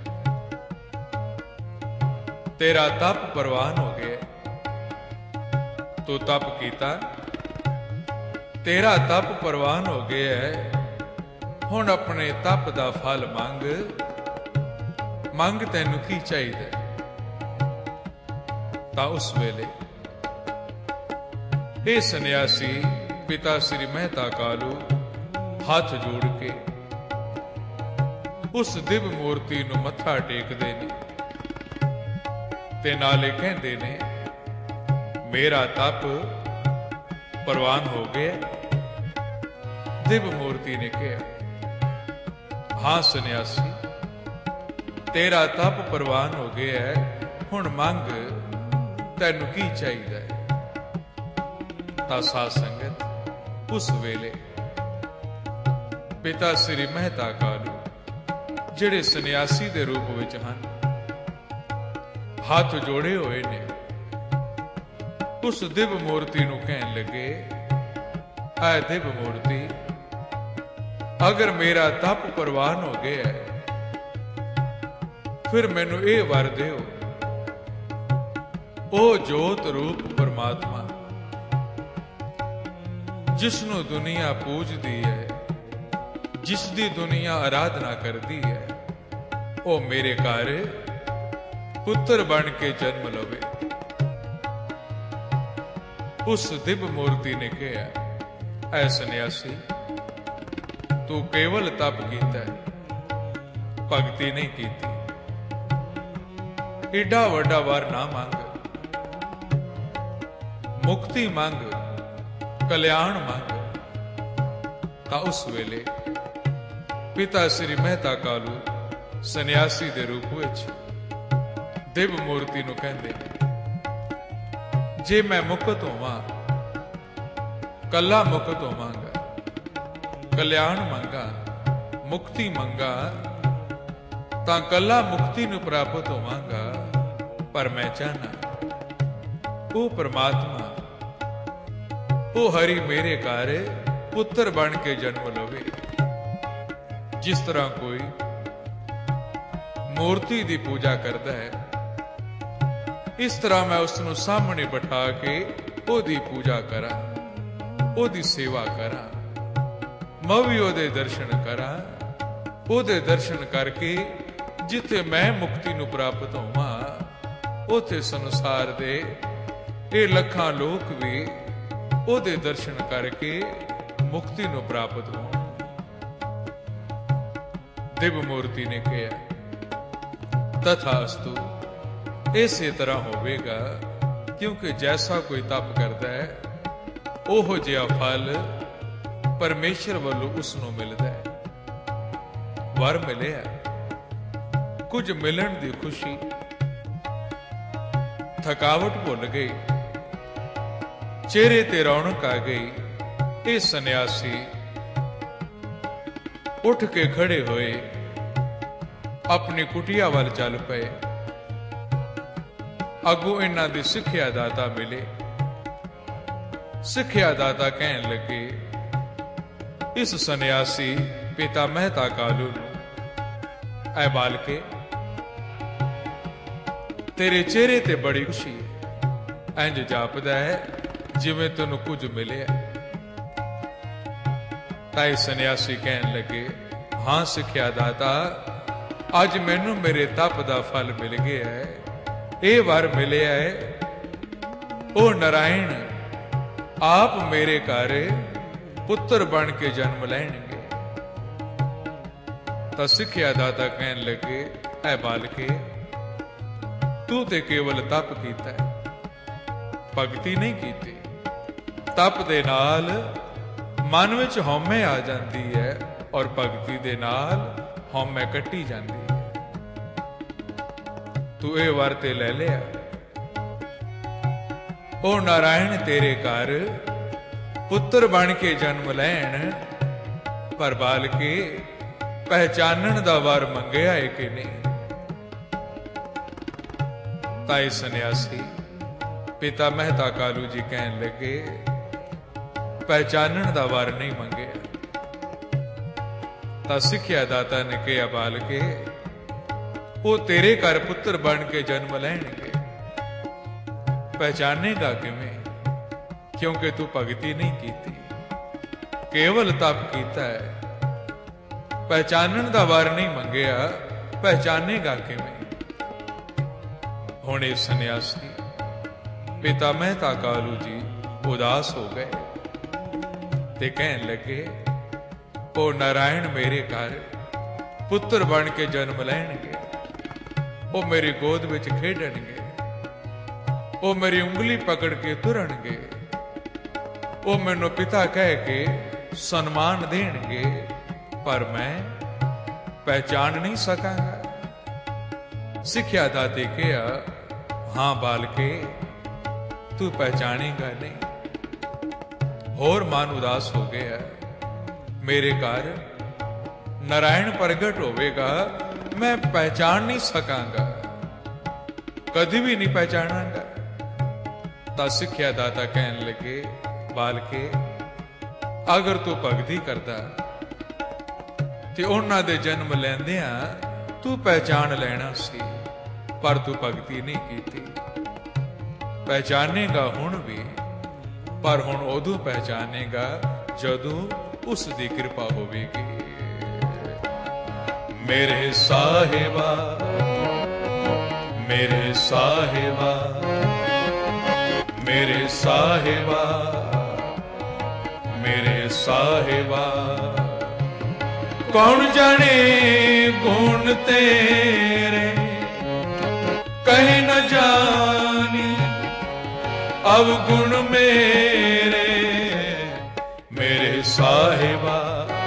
तेरा तप परवान हो गया। तू तप कीता, तेरा तप परवान हो गया है। हुण अपने तप दा फल मंग। मंग तैनू की चाहिए। ता उस वेले ए सन्यासी पिता श्री मेहता कालू हाथ जोड़ के उस दिव्य मूर्ति नू मत्था टेकदे ने ते नाले कहंदे ने, मेरा तप परवान हो गया। दिव्य मूर्ति ने कहा, हां सन्यासी, तेरा तप परवान हो गया है। हुण मंग तैनू की चाहिए। ता साध संगत उस वेले पिता श्री मेहता कालू जिहड़े सन्यासी दे रूप विच हन, हाथ जोड़े हुए ने, उस दिव्य मूर्ति नू कहन लगे, ऐ दिव्य मूर्ति, अगर मेरा तप परवान हो गया है, फिर मैनू ये वर दिओ, ओ जोत रूप परमात्मा जिसनू दुनिया पूजदी है, जिसदी दुनिया आराधना करती है, ओ मेरे घर पुत्र बन के जन्म लवे। उस दिव्य मूर्ति ने कहा, ऐ सन्यासी, तू केवल तप कीता है, भगती नहीं कीती। एडा वड्डा वर ना मंग, मुक्ति मंग, कल्याण मंग। ता उस वेले पिता श्री मेहता कालू सन्यासी दे रूप विच दिव्य मूर्ति नू कहंदे, जे मैं मुक्त होवां, कला मुक्त होवांगा, कल्याण मंगा, मुक्ति मंगा, तां कला मुक्ति नू प्राप्त होवांगा। पर मैं चाहना ओ परमात्मा, ओ हरि मेरे घर पुत्र बन के जन्म लवे। जिस तरह कोई मूर्ति दी पूजा करता है, इस तरह मैं उसनू सामने बिठा के ਉਹਦੀ ਪੂਜਾ ਕਰਾਂ, ਉਹਦੀ ਸੇਵਾ ਕਰਾਂ, ਮੈਂ ਵੀ ਉਹਦੇ ਦਰਸ਼ਨ ਕਰਾਂ। ਉਹਦੇ ਦਰਸ਼ਨ ਕਰਕੇ ਜਿੱਥੇ ਮੈਂ ਮੁਕਤੀ ਨੂੰ ਪ੍ਰਾਪਤ ਹੋਵਾਂ, ਉੱਥੇ ਸੰਸਾਰ ਦੇ ਇਹ ਲੱਖਾਂ ਲੋਕ ਵੀ ਉਹਦੇ ਦਰਸ਼ਨ ਕਰਕੇ ਮੁਕਤੀ ਨੂੰ ਪ੍ਰਾਪਤ ਹੋਣ। ਦਿਵ ਮੂਰਤੀ ਨੇ ਕਿਹਾ, ਤਥਾਸਤੂ, ਇਸੇ ਤਰ੍ਹਾਂ ਹੋਵੇਗਾ, ਕਿਉਂਕਿ ਜੈਸਾ ਕੋਈ ਤਪ ਕਰਦਾ ਹੈ ਉਹੋ ਜਿਹਾ ਫਲ ਪਰਮੇਸ਼ਰ ਵੱਲੋਂ ਉਸ ਨੂੰ ਮਿਲਦਾ ਹੈ। ਵਰ ਮਿਲਿਆ, ਕੁਝ ਮਿਲਣ ਦੀ ਖੁਸ਼ੀ, ਥਕਾਵਟ ਭੁੱਲ ਗਈ, ਚਿਹਰੇ ਤੇ ਰੌਣਕ ਆ ਗਈ। ਇਹ ਸੰਨਿਆਸੀ ਉੱਠ ਕੇ ਖੜੇ ਹੋਏ, ਆਪਣੀ ਕੁਟੀਆ ਵੱਲ ਚੱਲ ਪਏ। ਅੱਗੋਂ ਇਹਨਾਂ ਦੀ ਸਿੱਖਿਆ ਦਾਤਾ ਮਿਲੇ। ਸਿੱਖਿਆ ਦਾਤਾ ਕਹਿਣ ਲੱਗੇ, ਇਸ ਸੰਨਿਆਸੀ ਪਿਤਾ ਮਹਿਤਾ ਕਾਲੂ ਨੂੰ, ਐ ਬਾਲਕੇ, ਤੇਰੇ ਚਿਹਰੇ ਤੇ ਬੜੀ ਖੁਸ਼ੀ, ਇੰਜ ਜਾਪਦਾ ਹੈ ਜਿਵੇਂ ਤੈਨੂੰ ਕੁਝ ਮਿਲਿਆ। ਤਾਂ ਸੰਨਿਆਸੀ ਕਹਿਣ ਲੱਗੇ, ਹਾਂ ਸਿੱਖਿਆ ਦਾਤਾ, ਅੱਜ ਮੈਨੂੰ ਮੇਰੇ ਤਪ ਦਾ ਫਲ ਮਿਲ ਗਿਆ ਹੈ। ਇਹ ਵਰ ਮਿਲਿਆ ਹੈ, ਉਹ ਨਾਰਾਇਣ ਆਪ ਮੇਰੇ ਘਰ ਪੁੱਤਰ ਬਣ ਕੇ ਜਨਮ ਲੈਣਗੇ। ਤਾਂ ਸਿੱਖਿਆ ਦਾਤਾ ਕਹਿਣ ਲੱਗੇ, ਐ ਬਾਲਕੇ, ਤੂੰ ਤੇ ਕੇਵਲ ਤਪ ਕੀਤਾ ਹੈ, ਭਗਤੀ ਨਹੀਂ ਕੀਤੀ। ਤਪ ਦੇ ਨਾਲ ਮਨ ਵਿੱਚ ਹਉਮੈ ਆ ਜਾਂਦੀ ਹੈ, ਔਰ ਭਗਤੀ ਦੇ ਨਾਲ ਹਉਮੈ ਕੱਟੀ ਜਾਂਦੀ ਹੈ। ਤੂੰ ਇਹ ਵਰ ਤੇ ਲੈ ਲਿਆ, ਉਹ ਨਾਰਾਇਣ ਤੇਰੇ ਘਰ ਪੁੱਤਰ ਬਣ ਕੇ ਜਨਮ ਲੈਣ, ਪਰ ਬਾਲਕੇ ਪਹਿਚਾਨਣ ਦਾ ਵਰ ਮੰਗਿਆ ਹੈ ਕਿ ਨਹੀਂ। ਤਾਂ ਇਹ ਸੰਨਿਆਸੀ ਪਿਤਾ ਮਹਿਤਾ ਕਾਲੂ ਜੀ ਕਹਿਣ ਲੱਗੇ, ਪਹਿਚਾਨਣ ਦਾ ਵਰ ਨਹੀਂ ਮੰਗਿਆ। ਤਾਂ ਸਿੱਖਿਆ ਦਾਤਾ ਨੇ ਕਿਹਾ, ਬਾਲਕੇ, ਉਹ ਤੇਰੇ ਘਰ ਪੁੱਤਰ ਬਣ ਕੇ ਜਨਮ ਲੈਣਗੇ, ਪਹਿਚਾਨੇਗਾ ਕਿਵੇਂ? ਕਿਉਂਕਿ ਤੂੰ ਭਗਤੀ ਨਹੀਂ ਕੀਤੀ, ਕੇਵਲ ਤਪ ਕੀਤਾ ਹੈ। ਪਹਿਚਾਨਣ ਦਾ ਵਰ ਨਹੀਂ ਮੰਗਿਆ, ਪਹਿਚਾਨੇਗਾ ਕਿਵੇਂ? ਹੁਣ ਇਹ ਸੰਨਿਆਸੀ ਪਿਤਾ ਮਹਿਤਾ ਕਾਲੂ ਜੀ ਉਦਾਸ ਹੋ ਗਏ ਤੇ ਕਹਿਣ ਲੱਗੇ, ਉਹ ਨਾਰਾਇਣ ਮੇਰੇ ਘਰ ਪੁੱਤਰ ਬਣ ਕੇ ਜਨਮ ਲੈਣਗੇ, ਉਹ ਮੇਰੀ ਗੋਦ ਵਿੱਚ ਖੇਡਣਗੇ, ਉਹ ਮੇਰੀ ਉਂਗਲੀ ਪਕੜ ਕੇ ਤੁਰਨਗੇ, ਉਹ ਮੈਨੂੰ ਪਿਤਾ ਕਹਿ ਕੇ ਸਨਮਾਨ ਦੇਣਗੇ, ਪਰ ਮੈਂ ਪਹਿਚਾਨ ਨਹੀਂ ਸਕਾਂਗਾ। ਸਿੱਖਿਆ ਦਾਤੇ ਕਿਹਾ, ਹਾਂ ਬਾਲਕੇ, ਤੂੰ ਪਹਿਚਾਨੇਗਾ ਨਹੀਂ। ਹੋਰ ਮਨ ਉਦਾਸ ਹੋ ਗਿਆ, ਮੇਰੇ ਘਰ ਨਾਰਾਇਣ ਪ੍ਰਗਟ ਹੋਵੇਗਾ, ਮੈਂ ਪਹਿਚਾਨ ਨਹੀਂ ਸਕਾਂਗਾ, ਕਦੀ ਵੀ ਨਹੀਂ ਪਹਿਚਾਨਾਂਗਾ। ਤਾਂ ਸਿੱਖਿਆ ਦਾਤਾ ਕਹਿਣ ਲੱਗੇ, ਬਾਲਕੇ, ਅਗਰ ਤੂੰ ਭਗਤੀ ਕਰਦਾ ਤੇ ਉਹਨਾਂ ਦੇ ਜਨਮ ਲੈਂਦਿਆਂ ਤੂੰ ਪਹਿਚਾਨ ਲੈਣਾ ਸੀ, ਪਰ ਤੂੰ ਭਗਤੀ ਨਹੀਂ ਕੀਤੀ। ਪਹਿਚਾਨੇਗਾ ਹੁਣ ਵੀ, ਪਰ ਹੁਣ ਉਦੋਂ ਪਹਿਚਾਨੇਗਾ ਜਦੋਂ ਉਸ ਦੀ ਕਿਰਪਾ ਹੋਵੇਗੀ। ਮੇਰੇ ਸਾਹਿਬਾ, ਮੇਰੇ ਸਾਹਿਬਾ, ਮੇਰੇ ਸਾਹਿਬਾ, ਮੇਰੇ ਸਾਹਿਬਾ, ਕੌਣ ਜਾਣੇ ਗੁਣ ਤੇਰੇ, ਕਹਿ ਨ ਜਾਣੀ ਅਵਗੁਣ ਮੇਰੇ। ਮੇਰੇ ਸਾਹਿਬਾ,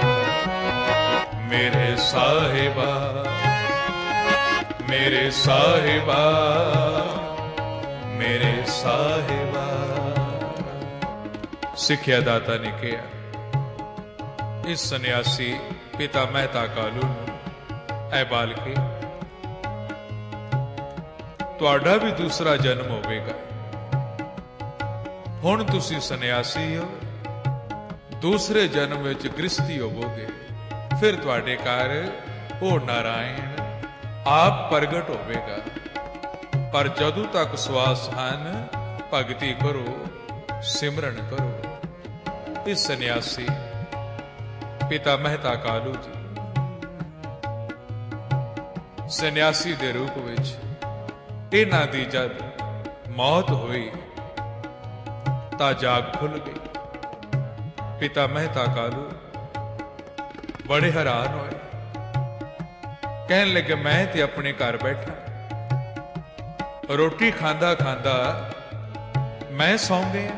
ਮੇਰੇ ਸਾਹਿਬਾ, ਮੇਰੇ ਸਾਹਿਬਾ, ਮੇਰੇ ਸਾਹਿਬਾ। ਸਿੱਖਿਆ ਦਾਤਾ ਨੇ ਕਿਹਾ, ਇਸ ਸੰਨਿਆਸੀ ਪਿਤਾ ਮਹਿਤਾ ਕਾਲੂ ਨੂੰ, ਐ ਬਾਲਕੇ, ਤੁਹਾਡਾ ਵੀ ਦੂਸਰਾ ਜਨਮ ਹੋਵੇਗਾ। ਹੁਣ ਤੁਸੀਂ ਸੰਨਿਆਸੀ ਹੋ, ਦੂਸਰੇ ਜਨਮ ਵਿੱਚ ਗ੍ਰਸਤੀ ਹੋਵੋਗੇ, ਫਿਰ ਤੁਹਾਡੇ ਘਰ ਉਹ ਨਾਰਾਇਣ ਆਪ ਪ੍ਰਗਟ ਹੋਵੇਗਾ। ਪਰ ਜਦੋਂ ਤੱਕ ਸਵਾਸ ਹਨ, ਭਗਤੀ ਕਰੋ, सिमरन करो। इस सन्यासी पिता मेहता कालू जी सन्यासी दे रूप विच इन्हां दी जद मौत हुई तां जाग खुल गई। पिता मेहता कालू बड़े हैरान होए, कहन लगे मैं ते अपने घर बैठा, रोटी खांदा खांदा मैं सौ गया।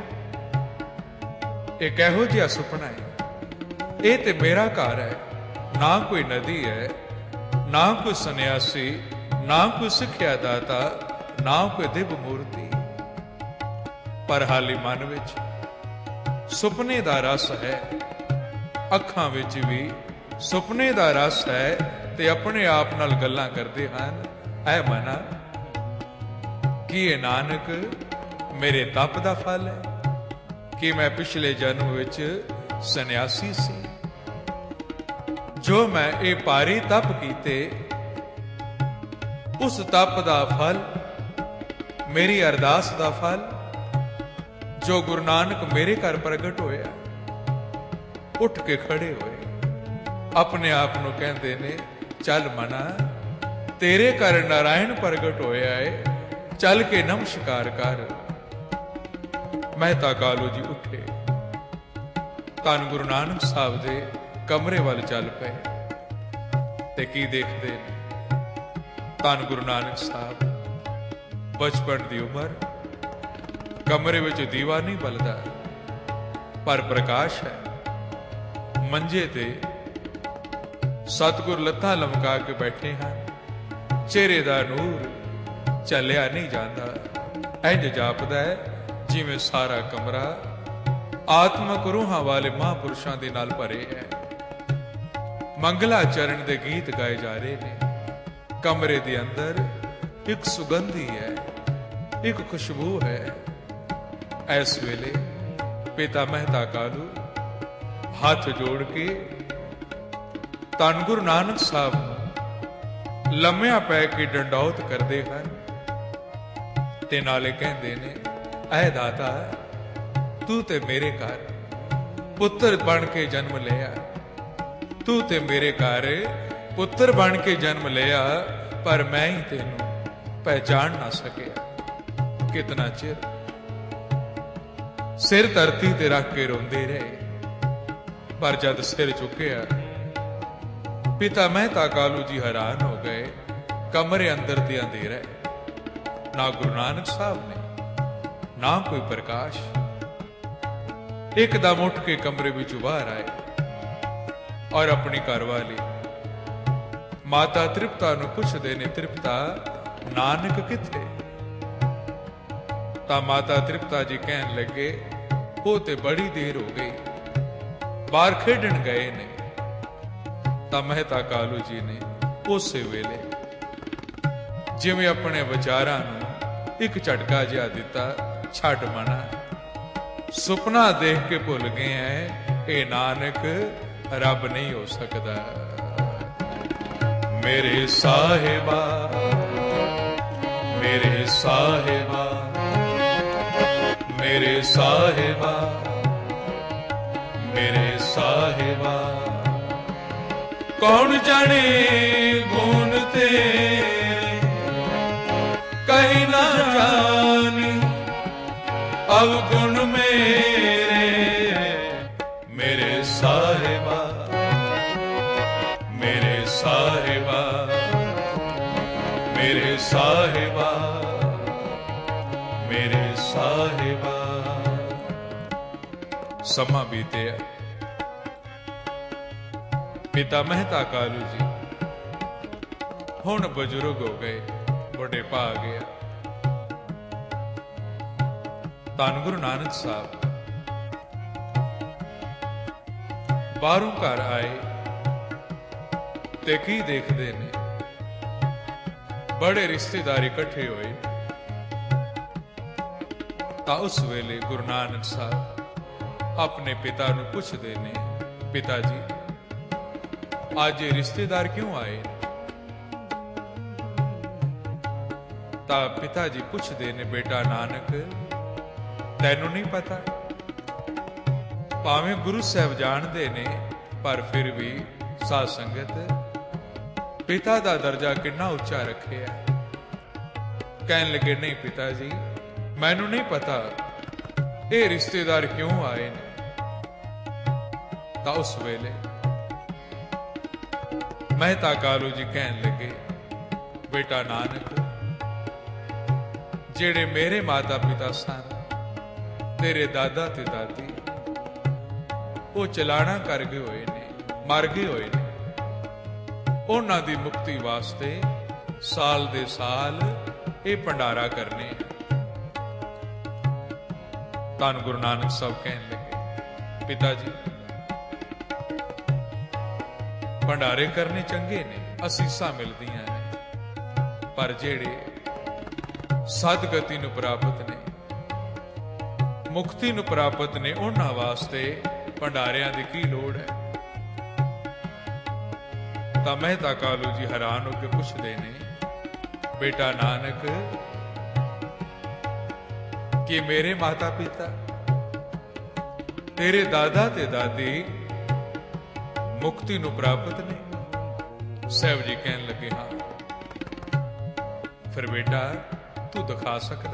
एक इहो जिहा सुपना है, ये ते मेरा घर है, ना कोई नदी है, ना कोई सन्यासी, ना कोई सिक्ख्या दाता, ना कोई दिव्य मूर्ति। पर हाली मन विच सुपने दा रस है, अखां विच भी सुपने दा रस है, ते अपने आप नाल गल्लां करदे हन। ऐ मना कि ये नानक मेरे तप दा फल है कि मैं पिछले जन्म विच सन्यासी सी, जो मैं ये भारी तप कीते उस तप दा फल, मेरी अरदास दा फल जो गुरु नानक मेरे घर प्रगट होया। उठ के खड़े होए, अपने आप नूं कहंदे ने चल मना तेरे घर नारायण प्रगट होया है, चल के नमस्कार कर। मेहता कालू जी उठे, धन गुरु नानक साहब दे कमरे वाल चल पे, ते की देखते धन गुरु नानक साहब बचपन की उम्र, कमरे विच दीवा नहीं बलदा पर प्रकाश है। मंजे ते सतगुर लत्तां लमका के बैठे हैं, चेहरे दा नूर चलिया नहीं जाता, इंज जापदा है जिवें सारा कमरा आत्मक रूहां वाले महापुरुषां दे नाल भरे है। मंगलाचरण दे गीत गाए जा रहे ने, कमरे दे अंदर एक सुगंधी है, एक खुशबू है। इस वेले पिता मेहता कालू हाथ जोड़ के धन गुरु नानक साहब लम्या पै के डंडौत करते हैं, ते नाले कहते ने ऐ दाता तू ते मेरे घर पुत्र बन के जन्म लिया, तू ते मेरे घर पुत्र बन के जन्म लिया, पर मैं ही तेनू पहचान ना सकिया। कितना चिर सिर धरती ते रख के रोंदे रहे, पर जद सिर चुकिया पिता मेहता कालू जी हैरान हो गए। कमरे अंदर ते अंधेरा है, ना गुरु नानक साहब ने, ना कोई प्रकाश। एकदम उठ के कमरे विच बाहर आए और अपनी घरवाली माता तृप्ता नूं पुछदे ने, तृप्ता नानक किथे? तां माता तृप्ता जी कहन लगे वो ते बड़ी देर हो गई, बाहर खेडन गए ने। तां मेहता कालू जी ने उस वेले जिवें अपने विचारां नूं एक झटका जिहा दिता, छड्ड मना सुपना देख के भुल गए हैं, ये नानक रब नहीं हो सकता। मेरे साहिबा, मेरे साहिबा, मेरे साहिबा, मेरे साहिबा, कौन जाने गुण तेरे कहीं ना जानी अवगुण मेरे। मेरे साहिबा, मेरे साहिबा, मेरे साहिबा, मेरे साहिबा। समा बीतिया, पिता मेहता कालू जी हुण बजुर्ग हो गए, बुढ़ेपा आ गया। धन गुरु नानक साहब बाहरों घर आए ते की देखते ने, बड़े रिश्तेदार इकट्ठे होए। तां उस वेले गुरु नानक साहब अपने पिता नूं पुछदे ने, पिता जी आज ये रिश्तेदार क्यों आए? तां पिता जी पुछदे ने, बेटा नानक ਤੈਨੂੰ ਨਹੀਂ ਪਤਾ? ਭਾਵੇਂ ਗੁਰੂ ਸਾਹਿਬ ਜਾਣਦੇ ਨੇ, ਪਰ ਫਿਰ ਵੀ ਸਾਧ ਸੰਗਤ ਪਿਤਾ ਦਾ ਦਰਜਾ ਕਿੰਨਾ ਉੱਚਾ ਰੱਖਿਆ। ਕਹਿਣ ਲੱਗੇ, ਨਹੀਂ ਪਿਤਾ ਜੀ, ਮੈਨੂੰ ਨਹੀਂ ਪਤਾ ਇਹ ਰਿਸ਼ਤੇਦਾਰ ਕਿਉਂ ਆਏ ਨੇ। ਤਾਂ ਉਸ ਵੇਲੇ ਮਹਿਤਾ ਕਾਲੂ ਜੀ ਕਹਿਣ ਲੱਗੇ, ਬੇਟਾ ਨਾਨਕ, ਜਿਹੜੇ ਮੇਰੇ ਮਾਤਾ ਪਿਤਾ ਸਨ, ਤੇਰੇ ਦਾਦਾ ਤੇ ਦਾਦੀ, ਉਹ ਚਲਾਣਾ ਕਰ ਗਏ ਹੋਏ ਨੇ, ਮਰ ਗਏ ਹੋਏ ਨੇ। ਉਹਨਾਂ ਦੀ ਮੁਕਤੀ ਵਾਸਤੇ ਸਾਲ ਦੇ ਸਾਲ ਇਹ ਭੰਡਾਰਾ ਕਰਨੇ ਆ। ਧੰਨ ਗੁਰੂ ਨਾਨਕ ਸਾਹਿਬ ਕਹਿਣ ਲੱਗੇ, ਪਿਤਾ ਜੀ, ਭੰਡਾਰੇ ਕਰਨੇ ਚੰਗੇ ਨੇ, ਅਸੀਸਾਂ ਮਿਲਦੀਆਂ ਨੇ, ਪਰ ਜਿਹੜੇ ਸਦਗਤੀ ਨੂੰ ਪ੍ਰਾਪਤ ਨੇ, ਮੁਕਤੀ ਨੂੰ ਪ੍ਰਾਪਤ ਨੇ, ਉਹਨਾਂ ਵਾਸਤੇ ਭੰਡਾਰਿਆਂ ਦੀ ਕੀ ਲੋੜ ਹੈ। ਤਾਂ ਮਹਿਤਾ ਕਾਲੂ ਜੀ ਹੈਰਾਨ ਹੋ ਕੇ ਪੁੱਛਦੇ ਨੇ, ਬੇਟਾ ਨਾਨਕ, ਕਿ ਮੇਰੇ ਮਾਤਾ ਪਿਤਾ, ਤੇਰੇ ਦਾਦਾ ਤੇ ਦਾਦੀ ਮੁਕਤੀ ਨੂੰ ਪ੍ਰਾਪਤ ਨੇ? ਸਾਹਿਬ ਜੀ ਕਹਿਣ ਲੱਗੇ, ਹਾਂ। ਫਿਰ ਬੇਟਾ ਤੂੰ ਦਿਖਾ ਸਕਦਾ?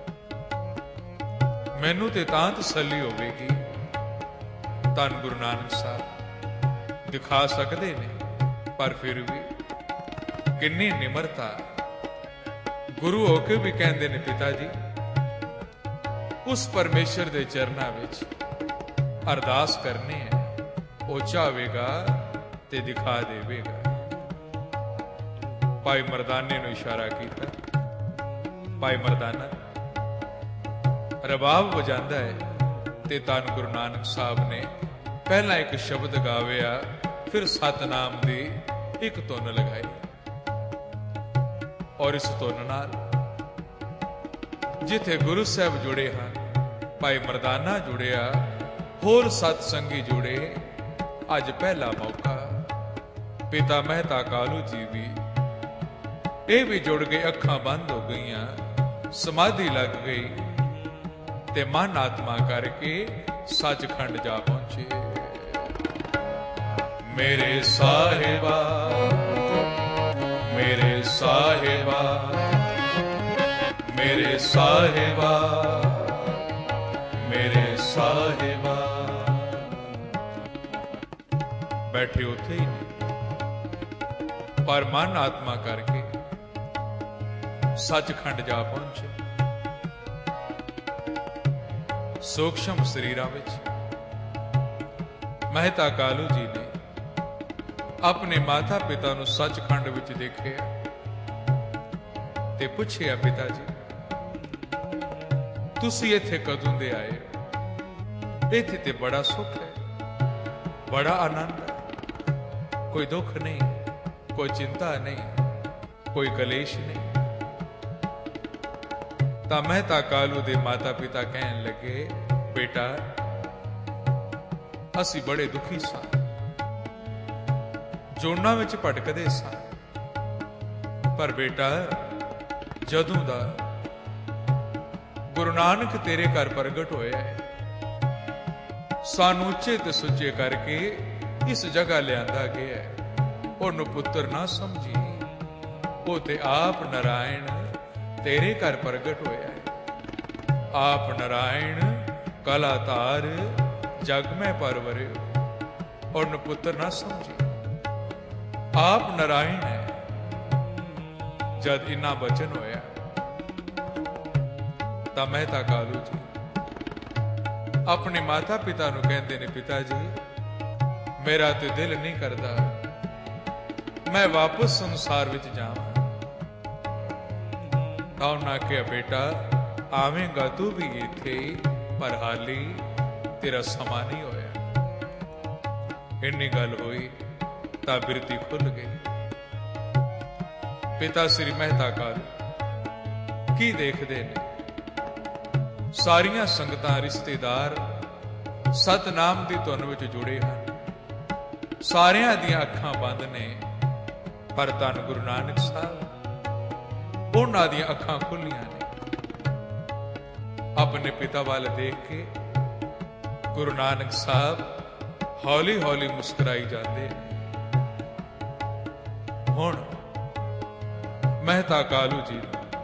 ਮੈਨੂੰ ਤੇ ਤਾਂ ਤਸੱਲੀ ਹੋਵੇਗੀ। ਧੰਨ ਗੁਰੂ ਨਾਨਕ ਸਾਹਿਬ ਦਿਖਾ ਸਕਦੇ ਨੇ, ਪਰ ਫਿਰ ਵੀ ਕਿੰਨੀ ਨਿਮਰਤਾ। ਗੁਰੂ ਹੋ ਕੇ ਵੀ ਕਹਿੰਦੇ ਨੇ, ਪਿਤਾ ਜੀ, ਉਸ ਪਰਮੇਸ਼ਰ ਦੇ ਚਰਨਾਂ ਵਿੱਚ ਅਰਦਾਸ ਕਰਨੀ ਹੈ, ਉਹ ਚਾਹੇਗਾ ਤੇ ਦਿਖਾ ਦੇਵੇਗਾ। ਭਾਈ ਮਰਦਾਨੇ ਨੂੰ ਇਸ਼ਾਰਾ ਕੀਤਾ। ਭਾਈ ਮਰਦਾਨਾ ਰਬਾਬ ਵਜਾਂਦਾ ਹੈ ਤੇ ਧੰਨ ਗੁਰੂ ਨਾਨਕ ਸਾਹਿਬ ਨੇ ਪਹਿਲਾਂ ਇੱਕ ਸ਼ਬਦ ਗਾਵਿਆ, ਫਿਰ ਸਤਨਾਮ ਦੀ ਇੱਕ ਧੁਨ ਲਗਾਈ, ਔਰ ਇਸ ਧੁਨ ਨਾਲ ਜਿੱਥੇ ਗੁਰੂ ਸਾਹਿਬ ਜੁੜੇ ਹਨ, ਭਾਈ ਮਰਦਾਨਾ ਜੁੜਿਆ, ਹੋਰ ਸਤ ਸੰਗੀ ਜੁੜੇ। ਅੱਜ ਪਹਿਲਾ ਮੌਕਾ ਪਿਤਾ ਮਹਿਤਾ ਕਾਲੂ ਜੀ ਵੀ, ਇਹ ਵੀ ਜੁੜ ਗਏ, ਅੱਖਾਂ ਬੰਦ ਹੋ ਗਈਆਂ, ਸਮਾਧੀ ਲੱਗ ਗਈ ਤੇ ਮਨ ਆਤਮਾ ਕਰਕੇ ਸੱਚਖੰਡ ਜਾ ਪਹੁੰਚੇ। ਮੇਰੇ ਸਾਹਿਬਾ, ਮੇਰੇ ਸਾਹਿਬਾ, ਮੇਰੇ ਸਾਹਿਬਾ, ਮੇਰੇ ਸਾਹਿਬਾ। ਬੈਠੇ ਉੱਥੇ ਹੀ ਨੇ, ਪਰ ਮਨ ਆਤਮਾ ਕਰਕੇ ਸੱਚਖੰਡ ਜਾ ਪਹੁੰਚੇ। ਸੂਖਸ਼ਮ ਸਰੀਰਾਂ ਵਿੱਚ ਮਹਿਤਾ ਕਾਲੂ ਜੀ ਨੇ ਆਪਣੇ ਮਾਤਾ ਪਿਤਾ ਨੂੰ ਸੱਚਖੰਡ ਵਿੱਚ ਦੇਖਿਆ ਤੇ ਪੁੱਛਿਆ, ਪਿਤਾ ਜੀ, ਤੁਸੀਂ ਇੱਥੇ ਕਦੋਂ ਦੇ ਆਏ? ਇੱਥੇ ਤੇ ਬੜਾ ਸੁੱਖ ਹੈ, ਬੜਾ ਆਨੰਦ ਹੈ, ਕੋਈ ਦੁੱਖ ਨਹੀਂ, ਕੋਈ ਚਿੰਤਾ ਨਹੀਂ, ਕੋਈ ਕਲੇਸ਼ ਨਹੀਂ। ਤਾਂ ਮਹਿਤਾ ਕਾਲੂ ਦੇ ਮਾਤਾ ਪਿਤਾ ਕਹਿਣ ਲੱਗੇ, ਬੇਟਾ, ਅਸੀਂ ਬੜੇ ਦੁਖੀ ਸਾਂ, ਜੋਨਾਂ ਵਿੱਚ ਭਟਕਦੇ ਸਾਂ, ਪਰ ਬੇਟਾ, ਜਦੋਂ ਦਾ ਗੁਰੂ ਨਾਨਕ ਤੇਰੇ ਘਰ ਪ੍ਰਗਟ ਹੋਇਆ ਹੈ, ਸਾਨੂੰ ਉੱਚੇ ਤੇ ਸੁੱਚੇ ਕਰਕੇ ਇਸ ਜਗ੍ਹਾ ਲਿਆਂਦਾ ਗਿਆ ਹੈ। ਉਹਨੂੰ ਪੁੱਤਰ ਨਾ ਸਮਝੀ, ਉਹ ਤੇ ਆਪ ਨਾਰਾਇਣ ਤੇਰੇ ਘਰ ਪ੍ਰਗਟ ਹੋਇਆ ਹੈ। ਆਪ ਨਾਰਾਇਣ ਕਲਾਧਾਰ ਜਗ ਮੈਂ ਪਰਵਰਿਓ, ਉਹਨੂੰ ਪੁੱਤਰ ਨਾ ਸਮਝੀ, ਆਪ ਨਾਰਾਇਣ ਹੈ। ਜਦ ਇੰਨਾ ਬਚਨ ਹੋਇਆ ਤਾਂ ਮਹਿਤਾ ਕਾਲੂ ਜੀ ਆਪਣੇ ਮਾਤਾ ਪਿਤਾ ਨੂੰ ਕਹਿੰਦੇ ਨੇ, ਪਿਤਾ ਜੀ, ਮੇਰਾ ਤੇ ਦਿਲ ਨਹੀਂ ਕਰਦਾ ਮੈਂ ਵਾਪਸ ਸੰਸਾਰ ਵਿੱਚ ਜਾਵਾਂ। ਤਾਂ ਉਹਨਾਂ ਕਿਹਾ, ਬੇਟਾ, ਆਵੇਂਗਾ ਤੂੰ ਵੀ ਇੱਥੇ, ਪਰ ਹਾਲੀ ਤੇਰਾ ਸਮਾਂ ਨਹੀਂ ਹੋਇਆ। ਇੰਨੀ ਗੱਲ ਹੋਈ ਤਾਂ ਬਿਰਤੀ ਖੁੱਲ ਗਈ। ਪਿਤਾ ਸ੍ਰੀ ਮਹਿਤਾ ਕਾਲੂ ਕੀ ਦੇਖਦੇ ਨੇ? ਸਾਰੀਆਂ ਸੰਗਤਾਂ, ਰਿਸ਼ਤੇਦਾਰ ਸਤਨਾਮ ਦੀ ਧੁਨ ਵਿੱਚ ਜੁੜੇ ਹਨ, ਸਾਰਿਆਂ ਦੀਆਂ ਅੱਖਾਂ ਬੰਦ ਨੇ, ਪਰ ਧੰਨ ਗੁਰੂ ਨਾਨਕ ਸਾਹਿਬ, ਉਹਨਾਂ ਦੀਆਂ ਅੱਖਾਂ ਖੁੱਲੀਆਂ ਨੇ। अपने पिता वाल देख के गुरु नानक साहब हौली हौली मुस्कुराई जाते। हुण मेहता कालू जी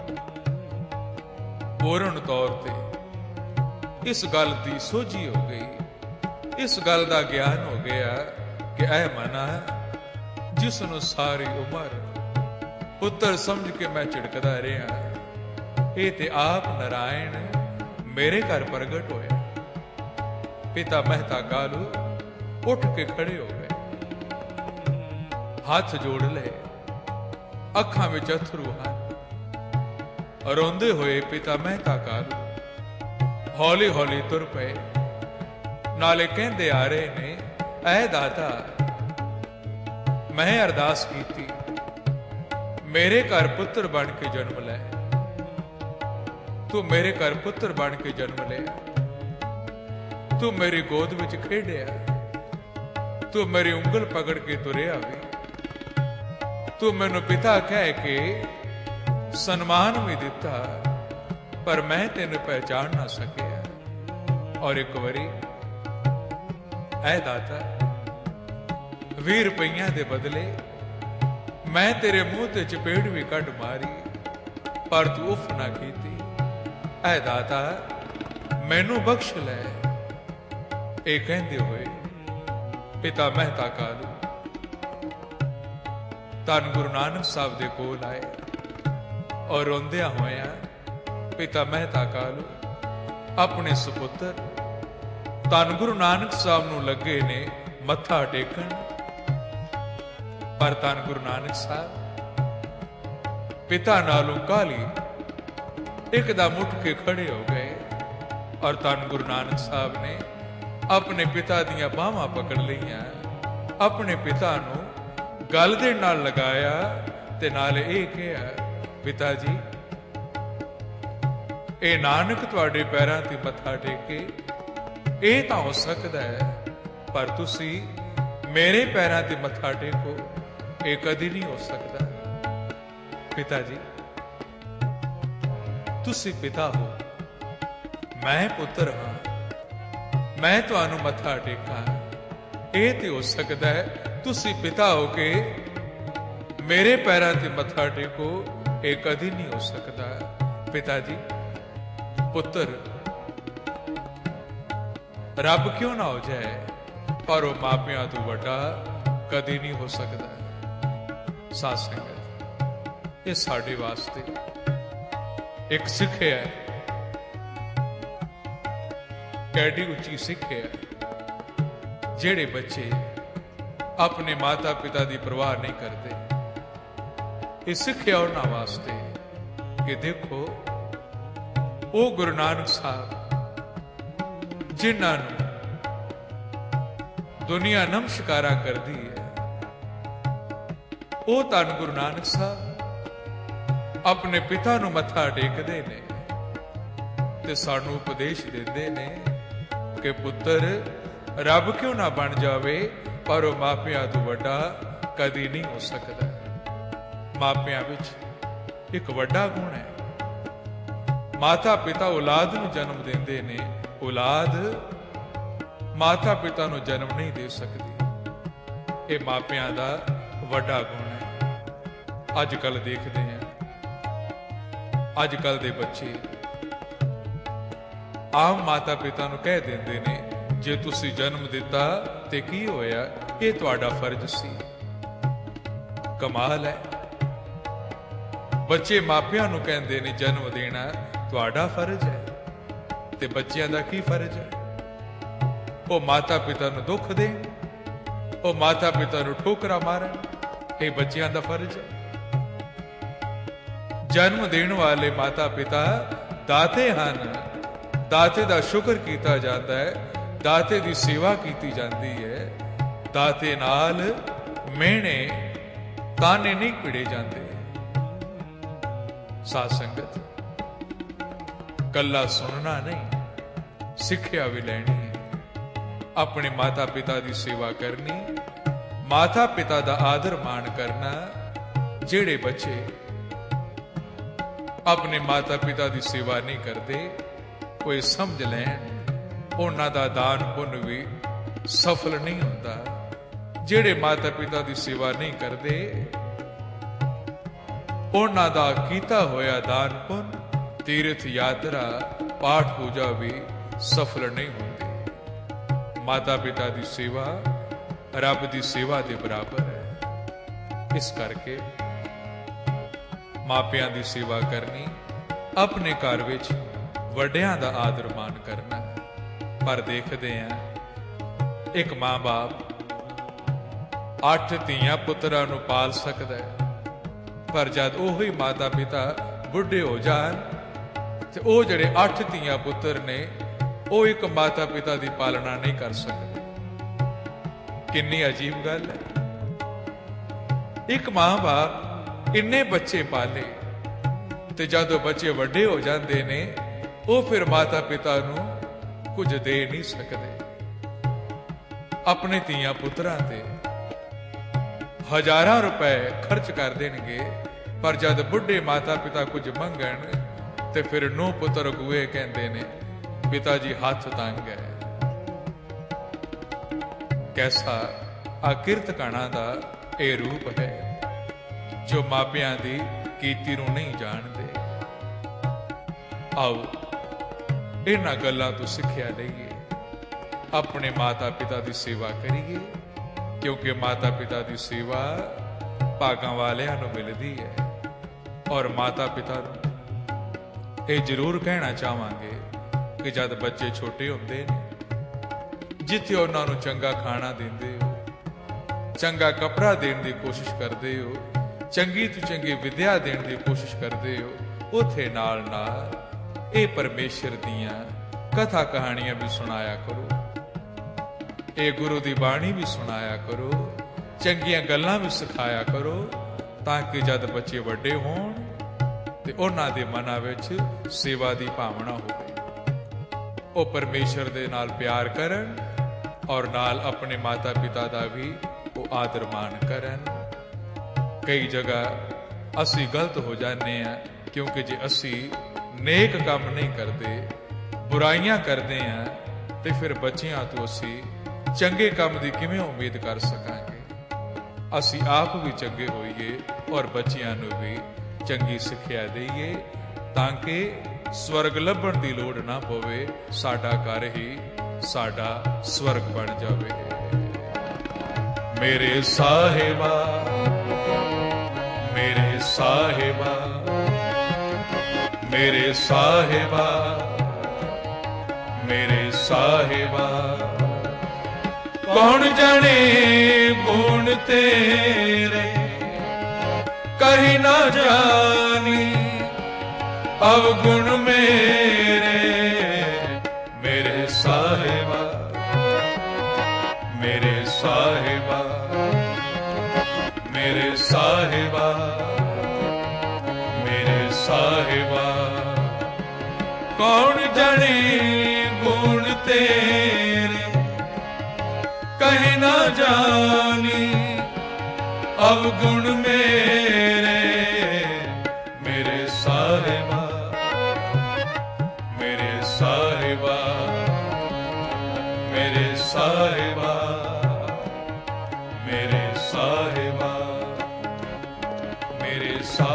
पूर्ण तौर ते इस गल की सोझी हो गई, इस गल का ज्ञान हो गया कि यह मना जिसनों सारी उम्र पुत्र समझ के मैं झिड़कदा रहा, ये ते आप नारायण मेरे घर प्रगट होया। पिता मेहता कालू उठ के खड़े हो गए, हाथ जोड़ ले, अखां विच अथरू हैं। रोंदे हुए पिता मेहता कालू हौली हौली तुर पे, नाले कहंदे आ रहे ने, ऐ दाता मैं अरदास कीती मेरे घर पुत्र बन के जन्म लै, तू मेरे घर पुत्र बन के जन्म लिया, तू मेरी गोद विच खेडिया, तू मेरी उंगल पकड़ के तुरिया भी, तू मैनू पिता कह के सन्मान भी दिता, पर मैं तेन पहचान ना सकिया। और एक बारी ऐ दाता 20 रुपइया दे बदले मैं तेरे मुंह ते चपेड़ भी कट मारी, पर तू उफ ना कीती। ऐ दाता मैनू बख्श लै। ये कहंदे हुए पिता मेहता कालू धन गुरु नानक साहब दे कोल आए और रोंदिया होया पिता मेहता कालू अपने सुपुत्र धन गुरु नानक साहब नूं लगे ने मत्था टेकन, पर धन गुरु नानक साहब पिता नालों काली एकदम उठ के खड़े हो गए और धन गुरु नानक साहब ने अपने पिता दियां बाहां पकड़ लियां, अपने पिता नूं गल दे नाल लगाया ते नाले ये कहा, पिता जी ये नानक तुहाडे पैरां ते मत्था टेके, ये तां हो सकदा है, पर तुसी मेरे पैरां ते मत्था टेको, ये कदी नहीं हो सकता। पिता जी तुसी पिता हो, मैं पुत्र हाँ, मैं तुहानू मत्था टेका, ये ते हो सकदा है तुसी पिता हो के मेरे पैरां ते मत्था टेको, ये कदी नहीं हो सकता। पिता जी पुत्र रब क्यों ना हो जाए, पर वह मापिया तो वड्डा कदी नहीं हो सकता। साध संगत ये साडे वास्ते एक सिक्ख्या है, कैडी उच्ची सिक्ख्या है। जेड़े बच्चे अपने माता पिता की परवाह नहीं करते, ये सिक्ख्या उन्हां वास्ते कि देखो वो गुरु नानक साहब जिन्होंने दुनिया नमस्कारा कर दी है, वो धन गुरु नानक साहब अपने पिता नूं मत्था टेकदे ने ते सानू उपदेश देंदे ने कि पुत्र रब क्यों ना बन जावे, पर वह मापिया तो वड्डा कदी नहीं हो सकता। मापिया विच एक वड्डा गुण है, माता पिता औलाद नूं जन्म देंदे ने, औलाद माता पिता नूं जन्म नहीं दे सकती। ये मापिया दा वड्डा गुण है। अजकल देखते हैं अजकल दे बच्चे आम माता पिता नूं कह देंदे ने, जे तुसी जन्म दिता ते की होया, ये तुहाडा फर्ज सी। कमाल है, बच्चे मापिया नूं कहंदे ने जन्म देना तुहाडा फर्ज है, ते बच्चियां दा की फर्ज है? वो माता पिता नूं दुख देण, वो माता पिता नूं ठोकरा मारन, ये बच्चियां दा फर्ज है। जन्म देण वाले माता पिता दाते हन, दाते दा शुक्र कीता जाता है, दाते दी सेवा कीती जाती है, दाते नाल मेहणे ताने नहीं भिड़े जाते। साध संगत कला सुनना नहीं, सिक्ख्या भी लैनी है। अपने माता पिता की सेवा करनी, माता पिता का आदर मान करना। जेड़े बच्चे अपने माता पिता की सेवा नहीं करते, ਉਹ ਇਹ ਸਮਝ ਲੈਣ ਉਹਨਾਂ ਦਾ ਦਾਨ ਪੁੰਨ ਵੀ ਸਫਲ ਨਹੀਂ ਹੁੰਦਾ। ਜਿਹੜੇ ਮਾਤਾ ਪਿਤਾ ਦੀ ਸੇਵਾ ਨਹੀਂ ਕਰਦੇ, ਉਹਨਾਂ ਦਾ ਕੀਤਾ ਹੋਇਆ ਦਾਨ ਪੁੰਨ, ਤੀਰਥ ਯਾਤਰਾ, ਪਾਠ ਪੂਜਾ ਵੀ ਸਫਲ ਨਹੀਂ ਹੁੰਦੀ। ਮਾਤਾ ਪਿਤਾ ਦੀ ਸੇਵਾ ਰੱਬ ਦੀ ਸੇਵਾ ਦੇ ਬਰਾਬਰ ਹੈ। ਇਸ ਕਰਕੇ ਮਾਪਿਆਂ ਦੀ ਸੇਵਾ ਕਰਨੀ, ਆਪਣੇ ਘਰ ਵਿੱਚ ਵੱਡਿਆਂ ਦਾ ਆਦਰ ਮਾਣ ਕਰਨਾ। ਪਰ ਦੇਖਦੇ ਹਾਂ ਇੱਕ ਮਾਂ-ਬਾਪ 8 ਧੀਆਂ ਪੁੱਤਰਾਂ ਨੂੰ ਪਾਲ ਸਕਦਾ ਹੈ, ਪਰ ਜਦ ਉਹੀ ਮਾਤਾ ਪਿਤਾ ਬੁੱਢੇ ਹੋ ਜਾਣ ਤੇ ਉਹ ਜਿਹੜੇ 8 ਧੀਆਂ ਪੁੱਤਰ ਨੇ ਉਹ ਇੱਕ ਮਾਤਾ ਪਿਤਾ ਦੀ ਪਾਲਣਾ ਨਹੀਂ ਕਰ ਸਕਦੇ। ਕਿੰਨੀ ਅਜੀਬ ਗੱਲ ਹੈ। ਇੱਕ ਮਾਂ-ਬਾਪ ਇੰਨੇ ਬੱਚੇ ਪਾਲੇ ਤੇ ਜਦੋਂ ਬੱਚੇ ਵੱਡੇ ਹੋ ਜਾਂਦੇ ਨੇ ਉਹ ਫਿਰ ਮਾਤਾ ਪਿਤਾ ਨੂੰ ਕੁਝ ਦੇ ਨਹੀਂ ਸਕਦੇ। ਆਪਣੇ ਧੀਆਂ ਪੁੱਤਰਾਂ ਤੇ ਹਜ਼ਾਰਾਂ ਰੁਪਏ ਖਰਚ ਕਰ ਦੇਣਗੇ, ਪਰ ਜਦ ਬੁੱਢੇ ਮਾਤਾ ਪਿਤਾ ਕੁਝ ਮੰਗਣ ਤੇ ਫਿਰ ਨੂੰਹ ਪੁੱਤਰ ਅਗੂਏ ਕਹਿੰਦੇ ਨੇ ਪਿਤਾ ਜੀ ਹੱਥ ਤੰਗ ਹੈ। ਕੈਸਾ ਆਕਿਰਤ ਕਾਣਾ ਦਾ ਇਹ ਰੂਪ ਹੈ ਜੋ ਮਾਪਿਆਂ ਦੀ ਕੀਤੀ ਨੂੰ ਨਹੀਂ ਜਾਣਦੇ। ਆਓ ਇਹਨਾਂ ਗੱਲਾਂ ਤੋਂ ਸਿੱਖਿਆ ਲਈਏ, ਆਪਣੇ ਮਾਤਾ ਪਿਤਾ ਦੀ ਸੇਵਾ ਕਰੀਏ, ਕਿਉਂਕਿ ਮਾਤਾ ਪਿਤਾ ਦੀ ਸੇਵਾ ਭਾਗਾਂ ਵਾਲਿਆਂ ਨੂੰ ਮਿਲਦੀ ਹੈ। ਔਰ ਮਾਤਾ ਪਿਤਾ ਨੂੰ ਇਹ ਜ਼ਰੂਰ ਕਹਿਣਾ ਚਾਹਾਂਗੇ ਕਿ ਜਦ ਬੱਚੇ ਛੋਟੇ ਹੁੰਦੇ ਨੇ, ਜਿੱਥੇ ਉਹਨਾਂ ਨੂੰ ਚੰਗਾ ਖਾਣਾ ਦਿੰਦੇ ਹੋ, ਚੰਗਾ ਕੱਪੜਾ ਦੇਣ ਦੀ ਕੋਸ਼ਿਸ਼ ਕਰਦੇ ਹੋ, ਚੰਗੀ ਤੋਂ ਚੰਗੀ ਵਿਦਿਆ ਦੇਣ ਦੀ ਕੋਸ਼ਿਸ਼ ਕਰਦੇ ਹੋ, ਉੱਥੇ ਨਾਲ ਨਾਲ ਇਹ ਪਰਮੇਸ਼ਰ ਦੀਆਂ ਕਥਾ ਕਹਾਣੀਆਂ ਵੀ ਸੁਣਾਇਆ ਕਰੋ, ਇਹ ਗੁਰੂ ਦੀ ਬਾਣੀ ਵੀ ਸੁਣਾਇਆ ਕਰੋ, ਚੰਗੀਆਂ ਗੱਲਾਂ ਵੀ ਸਿਖਾਇਆ ਕਰੋ, ਤਾਂ ਕਿ ਜਦ ਬੱਚੇ ਵੱਡੇ ਹੋਣ ਤੇ ਉਹਨਾਂ ਦੇ ਮਨਾਂ ਵਿੱਚ ਸੇਵਾ ਦੀ ਭਾਵਨਾ ਹੋਵੇ। ਉਹ ਪਰਮੇਸ਼ਰ ਦੇ ਨਾਲ ਪਿਆਰ ਕਰਨ ਔਰ ਨਾਲ ਆਪਣੇ ਮਾਤਾ ਪਿਤਾ ਦਾ ਵੀ ਉਹ ਆਦਰ ਮਾਣ ਕਰਨ। ਕਈ ਜਗ੍ਹਾ ਅਸੀਂ ਗਲਤ ਹੋ ਜਾਂਦੇ ਹਾਂ, ਕਿਉਂਕਿ ਜੇ ਅਸੀਂ ਨੇਕ ਕੰਮ ਨਹੀਂ ਕਰਦੇ, ਬੁਰਾਈਆਂ ਕਰਦੇ ਹਾਂ, ਤੇ ਫਿਰ ਬੱਚਿਆਂ ਤੋਂ ਅਸੀਂ ਚੰਗੇ ਕੰਮ ਦੀ ਕਿਵੇਂ ਉਮੀਦ ਕਰ ਸਕਾਂਗੇ। ਅਸੀਂ ਆਪ ਵੀ ਚੰਗੇ ਹੋਈਏ ਔਰ ਬੱਚਿਆਂ ਨੂੰ ਵੀ ਚੰਗੀ ਸਿੱਖਿਆ ਦੇਈਏ, ਤਾਂ ਕਿ ਸਵਰਗ ਲੱਭਣ ਦੀ ਲੋੜ ਨਾ ਪਵੇ, ਸਾਡਾ ਘਰ ਹੀ ਸਾਡਾ ਸਵਰਗ ਬਣ ਜਾਵੇ। ਮੇਰੇ ਸਾਹਿਬਾ, ਮੇਰੇ ਸਾਹਿਬਾ, ਮੇਰੇ ਸਾਹਿਬਾ, ਮੇਰੇ ਸਾਹਿਬਾ, ਕੌਣ ਜਾਣੇ ਗੁਣ ਤੇਰੇ, ਕਹੀ ਨਾ ਜਾਣੀ ਅਵਗੁਣ ਮੇਰੇ। ਮੇਰੇ ਸਾਹਿਬਾ, ਮੇਰੇ ਸਾਹਿਬਾ, ਮੇਰੇ ਸਾਹਿਬਾ, ਮੇਰੇ ਸਾਹਿਬਾ, ਕੌਣ ਜਾਣੇ ਗੁਣ ਤੇਰੇ, ਕਹੀ ਨਾ ਜਾਣੀ ਅਵਗੁਣ ਮੇਰੇ। ਮੇਰੇ ਸਾਹਿਬਾ, ਮੇਰੇ ਸਾਹਿਬਾ, ਮੇਰੇ ਸਾਹਿਬਾ, ਮੇਰੇ ਸਾਹਿਬਾ, ਮੇਰੇ ਸਾਹਿਬਾ।